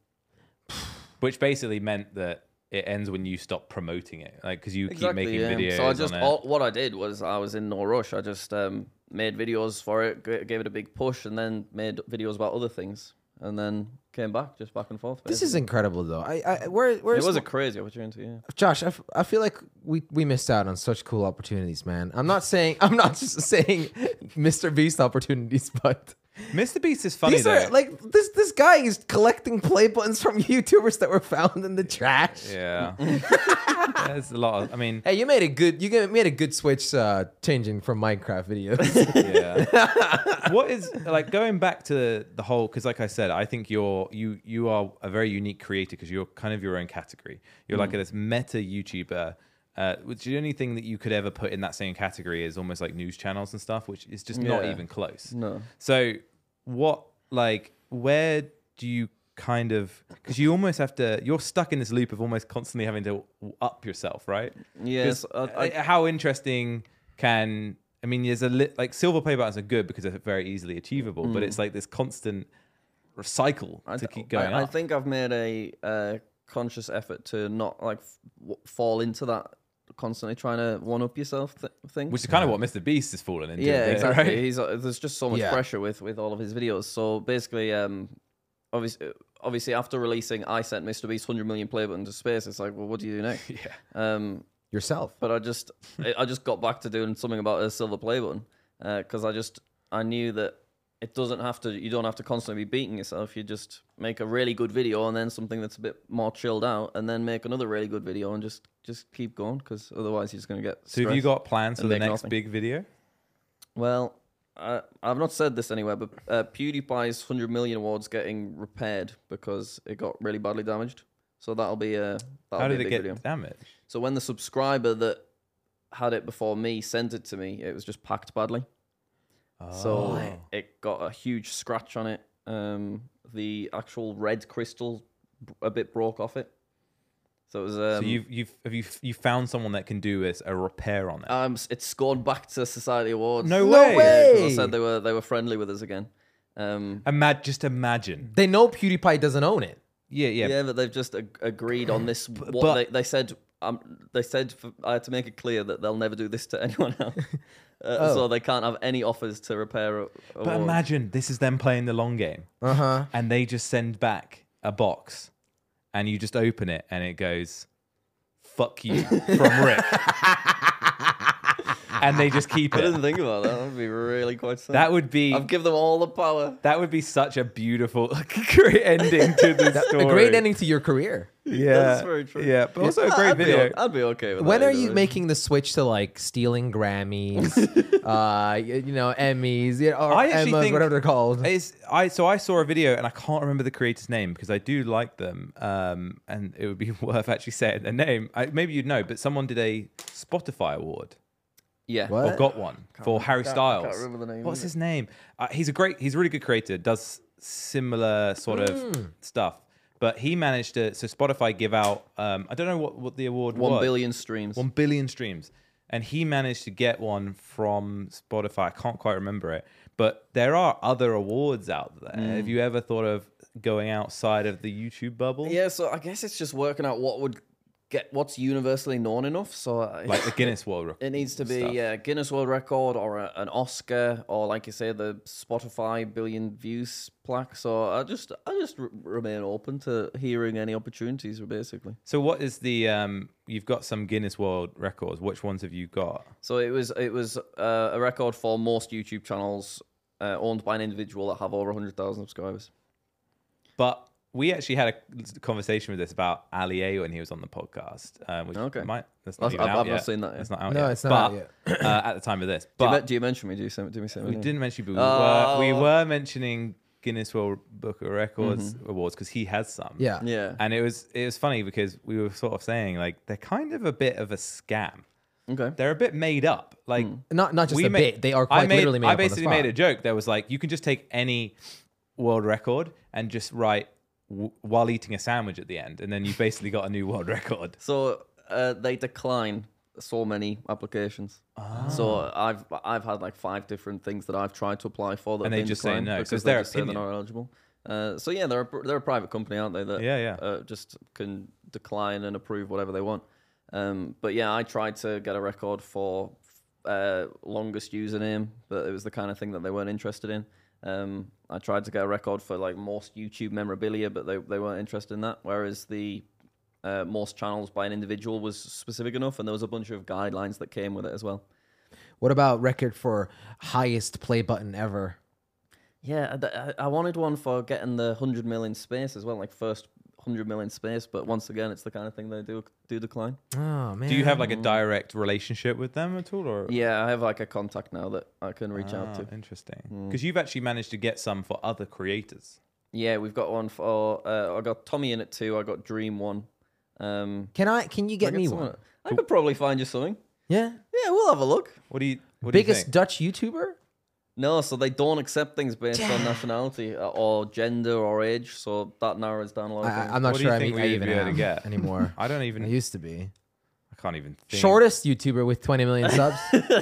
which basically meant that it ends when you stop promoting it, like because you keep making yeah. videos. So I just on it. all, what I did was I was in no rush. I just um, made videos for it, g- gave it a big push, and then made videos about other things, and then came back, just back and forth. This is basically. incredible, though. I, I where, where's It was a crazy opportunity. Yeah. Josh, I, f- I feel like we, we missed out on such cool opportunities, man. I'm not saying I'm not just saying Mister Beast opportunities, but Mister Beast is funny these though. are like this this guy is collecting play buttons from YouTubers that were found in the trash. yeah, there's a lot of. I mean, Hey, you made a good you made a good switch uh, changing from Minecraft videos. yeah. What is like going back to the whole? Because like I said, I think you're you you are a very unique creator because you're kind of your own category. You're like this meta YouTuber. Uh, which the only thing that you could ever put in that same category is almost like news channels and stuff, which is just not Yeah. even close. No. So what, like, where do you kind of because you almost have to. You're stuck in this loop of almost constantly having to up yourself, right? Yes, 'Cause, I, I, uh, how interesting can I mean? There's a li- like silver play buttons are good because they're very easily achievable, but it's like this constant cycle I, to keep going I, I up. think I've made a, a conscious effort to not like f- w- fall into that constantly trying to one up yourself th- thing. Which is kind of what Mister Beast has fallen into. Yeah, a bit, exactly. Right? He's uh, there's just so much Yeah. pressure with with all of his videos. So basically, um, obviously, obviously after releasing, I sent Mister Beast one hundred million play button to space. It's like, well, what do you do next? Yeah. Um, Yourself. but I just I I just got back to doing something about a silver play button because I just I knew that it doesn't have to you don't have to constantly be beating yourself. You just make a really good video and then something that's a bit more chilled out, and then make another really good video and just just keep going because otherwise you're just gonna get. So have you stressed got plans for and the make next nothing. big video? Well, uh, I've not said this anywhere, but uh, PewDiePie's one hundred million award's getting repaired because it got really badly damaged. So that'll be a that'll How be did a it big get video. damaged? So when the subscriber that had it before me sent it to me, it was just packed badly. So Oh. it got a huge scratch on it. Um, the actual red crystal b- a bit broke off it. So it was. Um, so you've you've have you you found someone that can do a, a repair on it? um, s- it's scored back to Society Awards. No No way. way. Yeah, 'cause I said they were they were friendly with us again. Um, Imag- just imagine. They know PewDiePie doesn't own it. Yeah, yeah. Yeah, but they've just ag- agreed on this. What but- they, they said, um, they said for, I had to make it clear that they'll never do this to anyone else. Uh, Oh. So they can't have any offers to repair. A, But awards. imagine this is them playing the long game, Uh huh. and they just send back a box, and you just open it, and it goes, "Fuck you" from Rick, and they just keep I it. didn't think about that. That would be really quite sad. That would be I've given them all the power. that would be such a beautiful, great ending to the story. A great ending to your career. Yeah, That's very true. Yeah, but also a I- great I'd be video. o- I'd be okay with When that. are either you way. making the switch to like stealing Grammys, uh, y- you know, Emmys, you know, or I actually Emmas, think whatever they're called? It's, I so I saw a video and I can't remember the creator's name because I do like them, um, and it would be worth actually saying their name. I, maybe you'd know, but someone did a Spotify award Yeah. What? or got one for Harry can't- I Styles. can't remember the name What's of his name? Uh, he's a great, he's a really good creator. Does similar sort of Hmm. stuff, but he managed to. So Spotify give out. Um, I don't know what what the award One was. billion streams. One billion streams. And he managed to get one from Spotify. I can't quite remember it. But there are other awards out there. Mm. Have you ever thought of going outside of the YouTube bubble? Yeah, so I guess it's just working out what would get what's universally known enough. So I- Like the Guinness World Record. it needs to be stuff. a Guinness World Record or a, an Oscar or, like you say, the Spotify billion views plaque. So I just I just r- remain open to hearing any opportunities, basically. So what is the um you've got some Guinness World Records. Which ones have you got? So it was it was uh, a record for most YouTube channels uh, owned by an individual that have over one hundred thousand subscribers. But we actually had a conversation with this about Ali A when he was on the podcast. Um, which Okay. might that's not I've- even I've- out I've not yet. seen that yet. It's not out No, yet. it's not but, out uh, at the time of this. Do you, But men- do you mention me? Do you say, do me say my we name? didn't mention, but we, Oh. were, we were mentioning Guinness World Book of Records awards because he has some. Yeah. Yeah. And it was it was funny because we were sort of saying like they're kind of a bit of a scam. Okay. They're a bit made up. Like Not not just we a made- bit. They are I quite made, literally made I up on the basically spot. made a joke that was like you can just take any world record and just write w- while eating a sandwich at the end, and then you basically got a new world record. So uh, they decline so many applications. So I've I've had like five different things that I've tried to apply for that And have they been just say declined no. So because it's they their just say they're opinion. not eligible. Uh, so yeah, they're a, they're a private company, aren't they? That Yeah, yeah. Uh, just can decline and approve whatever they want. Um, but yeah, I tried to get a record for uh, longest username, but it was the kind of thing that they weren't interested in. Um, I tried to get a record for like most YouTube memorabilia, but they, they weren't interested in that. Whereas the uh, most channels by an individual was specific enough, and there was a bunch of guidelines that came with it as well. What about record for highest play button ever? Yeah, th- I I wanted one for getting the one hundred million space as well, like first one hundred million space, but once again, it's the kind of thing they do do decline. Oh man. Do you have like a direct relationship with them at all, or Yeah, I have like a contact now that I can reach out to. Ah, interesting? Because you've actually managed to get some for other creators. Yeah, we've got one for. Uh, I got Tommy in it too. I got Dream one. Um, Can I? Can you I get got me someone- one? I could probably find you something. Yeah. Yeah, we'll have a look. What do you? What do you Biggest think? Dutch YouTuber? No, so they don't accept things based on nationality uh, or gender or age. So that narrows down a lot of I, things. I'm not What do sure you I, think mean, I we'd even be able to am get? anymore. I don't I even. used to be. I can't even think. Shortest YouTuber with twenty million subs.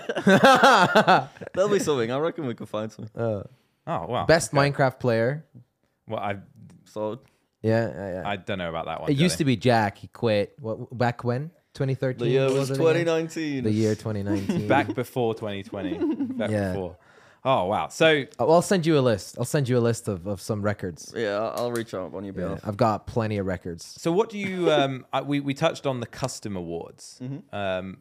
There'll be something. I reckon we could find something. Uh, Oh wow. best okay. Minecraft player. Well, I So Yeah, yeah, yeah. I don't know about that one. It used to be Jack. He quit. What back when? twenty thirteen. the year was it again? twenty nineteen. The year twenty nineteen. back before twenty twenty. Back Yeah. before. Oh wow. So Oh, I'll send you a list. I'll send you a list of, of some records. Yeah, I'll I'll reach out on your Yeah, behalf. I've got plenty of records. so what do you? Um, I, we we touched on the custom awards. Um,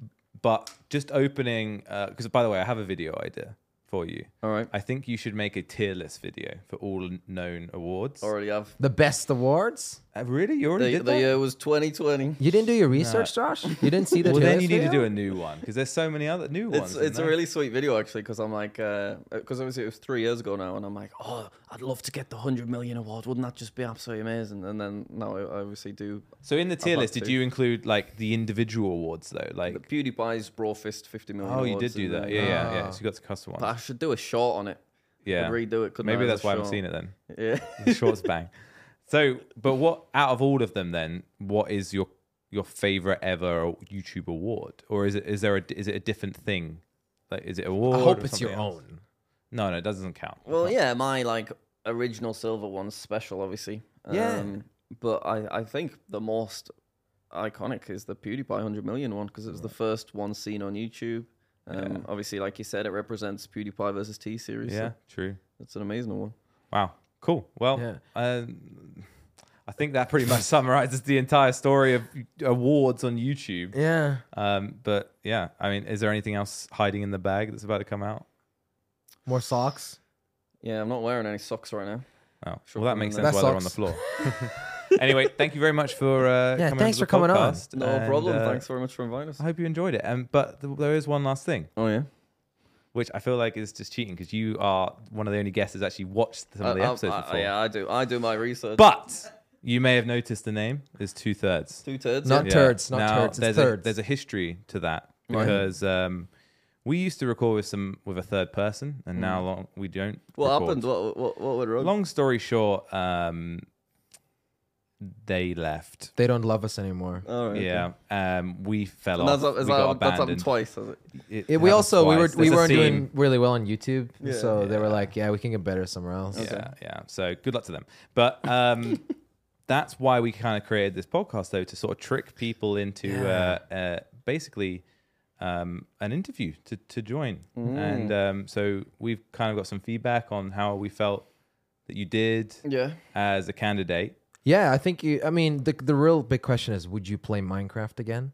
but just opening because by the way, I have a video idea for you. All right. I think you should make a tier list video for all known awards. Already have. The best awards. Uh, really? You already The, did the that? year was twenty twenty. You didn't do your research, Josh. You didn't see the. well, tier then list you need to video? do a new one because there's so many other new ones. It's isn't it's a there? really sweet video actually because I'm like because obviously it was three years ago now and I'm like oh I'd love to get the hundred million award, wouldn't that just be absolutely amazing? And then now I obviously do. So in the tier I've had list, did to. you include like the individual awards though? Like The PewDiePie's Brofist fifty million. oh, you awards did do and that. then- Yeah, yeah, yeah. Ah. So you got the custom But I ones. should do a short on it. Yeah. I'd redo it. Couldn't Maybe I, as that's a why I haven't short? seen it then. Yeah. The shorts bang. So, but what out of all of them then? What is your your favorite ever YouTube award, or is it is there a is it a different thing? Like, is it award? I hope or it's your something else? own. No, no, it doesn't count. Well, yeah, my like original silver one's special, obviously. Yeah. Um, but I, I think the most iconic is the PewDiePie one hundred million one because it was the first one seen on YouTube. Um, Yeah. Obviously, like you said, it represents PewDiePie versus T series. Yeah, So true. it's an amazing one. Wow, cool. Well, Yeah. um, I think that pretty much summarizes the entire story of awards on YouTube. Yeah. Um, but yeah, I mean, is there anything else hiding in the bag that's about to come out? More socks. Yeah, I'm not wearing any socks right now. Oh, Sure, well, that from makes the- sense That why they're on the sucks. floor. Anyway, thank you very much for uh, Yeah, coming thanks onto for the coming on. podcast, No and, problem. uh, Thanks very much for inviting us. I hope you enjoyed it. Um, but th- there is one last thing, Oh yeah. which I feel like is just cheating because you are one of the only guests that's actually watched some of the I- I- episodes I- before. yeah, I do. I do my research. But you may have noticed the name is Two Thirds. two turds. Not yeah. turds, not now, turds, it's There's thirds. A, there's a history to that Right. because um, we used to record with some with a third person, and now long, we don't. What record. happened? What what what went wrong? Long story short, um, they left. They don't love us anymore. All right, okay. Yeah, um, we fell And off. that's, is we that, got that's happened abandoned. twice, has it? It Yeah, we happened also we were twice. we There's a weren't theme. doing really well on YouTube, Yeah. so they were Yeah. like, "Yeah, we can get better somewhere else." Yeah, yeah. So good luck to them. But um, that's why we kind of created this podcast, though, to sort of trick people into Yeah. uh, uh, basically um, an interview to, to join. Mm. And um, so we've kind of got some feedback on how we felt that you did Yeah. as a candidate. Yeah, I think you. I mean, the the real big question is, would you play Minecraft again?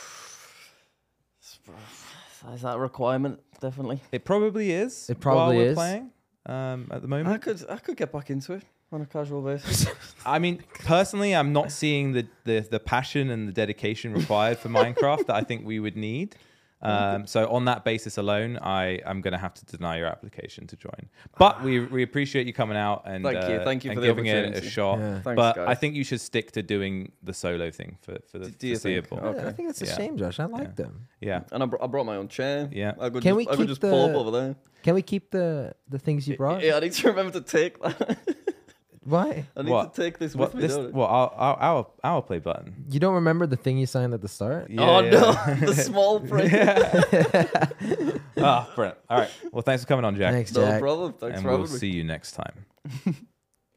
Is that a requirement? Definitely. It probably is. It probably while we're is. playing um, at the I moment. could I could get back into it on a casual basis. I mean, personally, I'm not seeing the, the, the passion and the dedication required for Minecraft that I think we would need. Um, so on that basis alone, I am going to have to deny your application to join. But we we appreciate you coming out and Thank you. uh, Thank you and for the giving it a opportunity. shot. Yeah. Thanks, but guys. I think you should stick to doing the solo thing for for the Do you think? foreseeable. Okay. Yeah, I think that's a Yeah. shame, Josh. I like Yeah. them. Yeah. And I, br- I brought my own chair. Yeah. I could Can just, we I could keep just pull up the- over there. Can we keep the the things you brought? Yeah, I need to remember to take that. Why? I need What? to take this What with me. this? don't I? What our, our our our play button? You don't remember the thing you signed at the start? Yeah, oh yeah. no, the small print. Ah, brilliant. All right. Well, thanks for coming on, Jack. Thanks, No Jack. problem. Thanks and for we'll having me. see you next time.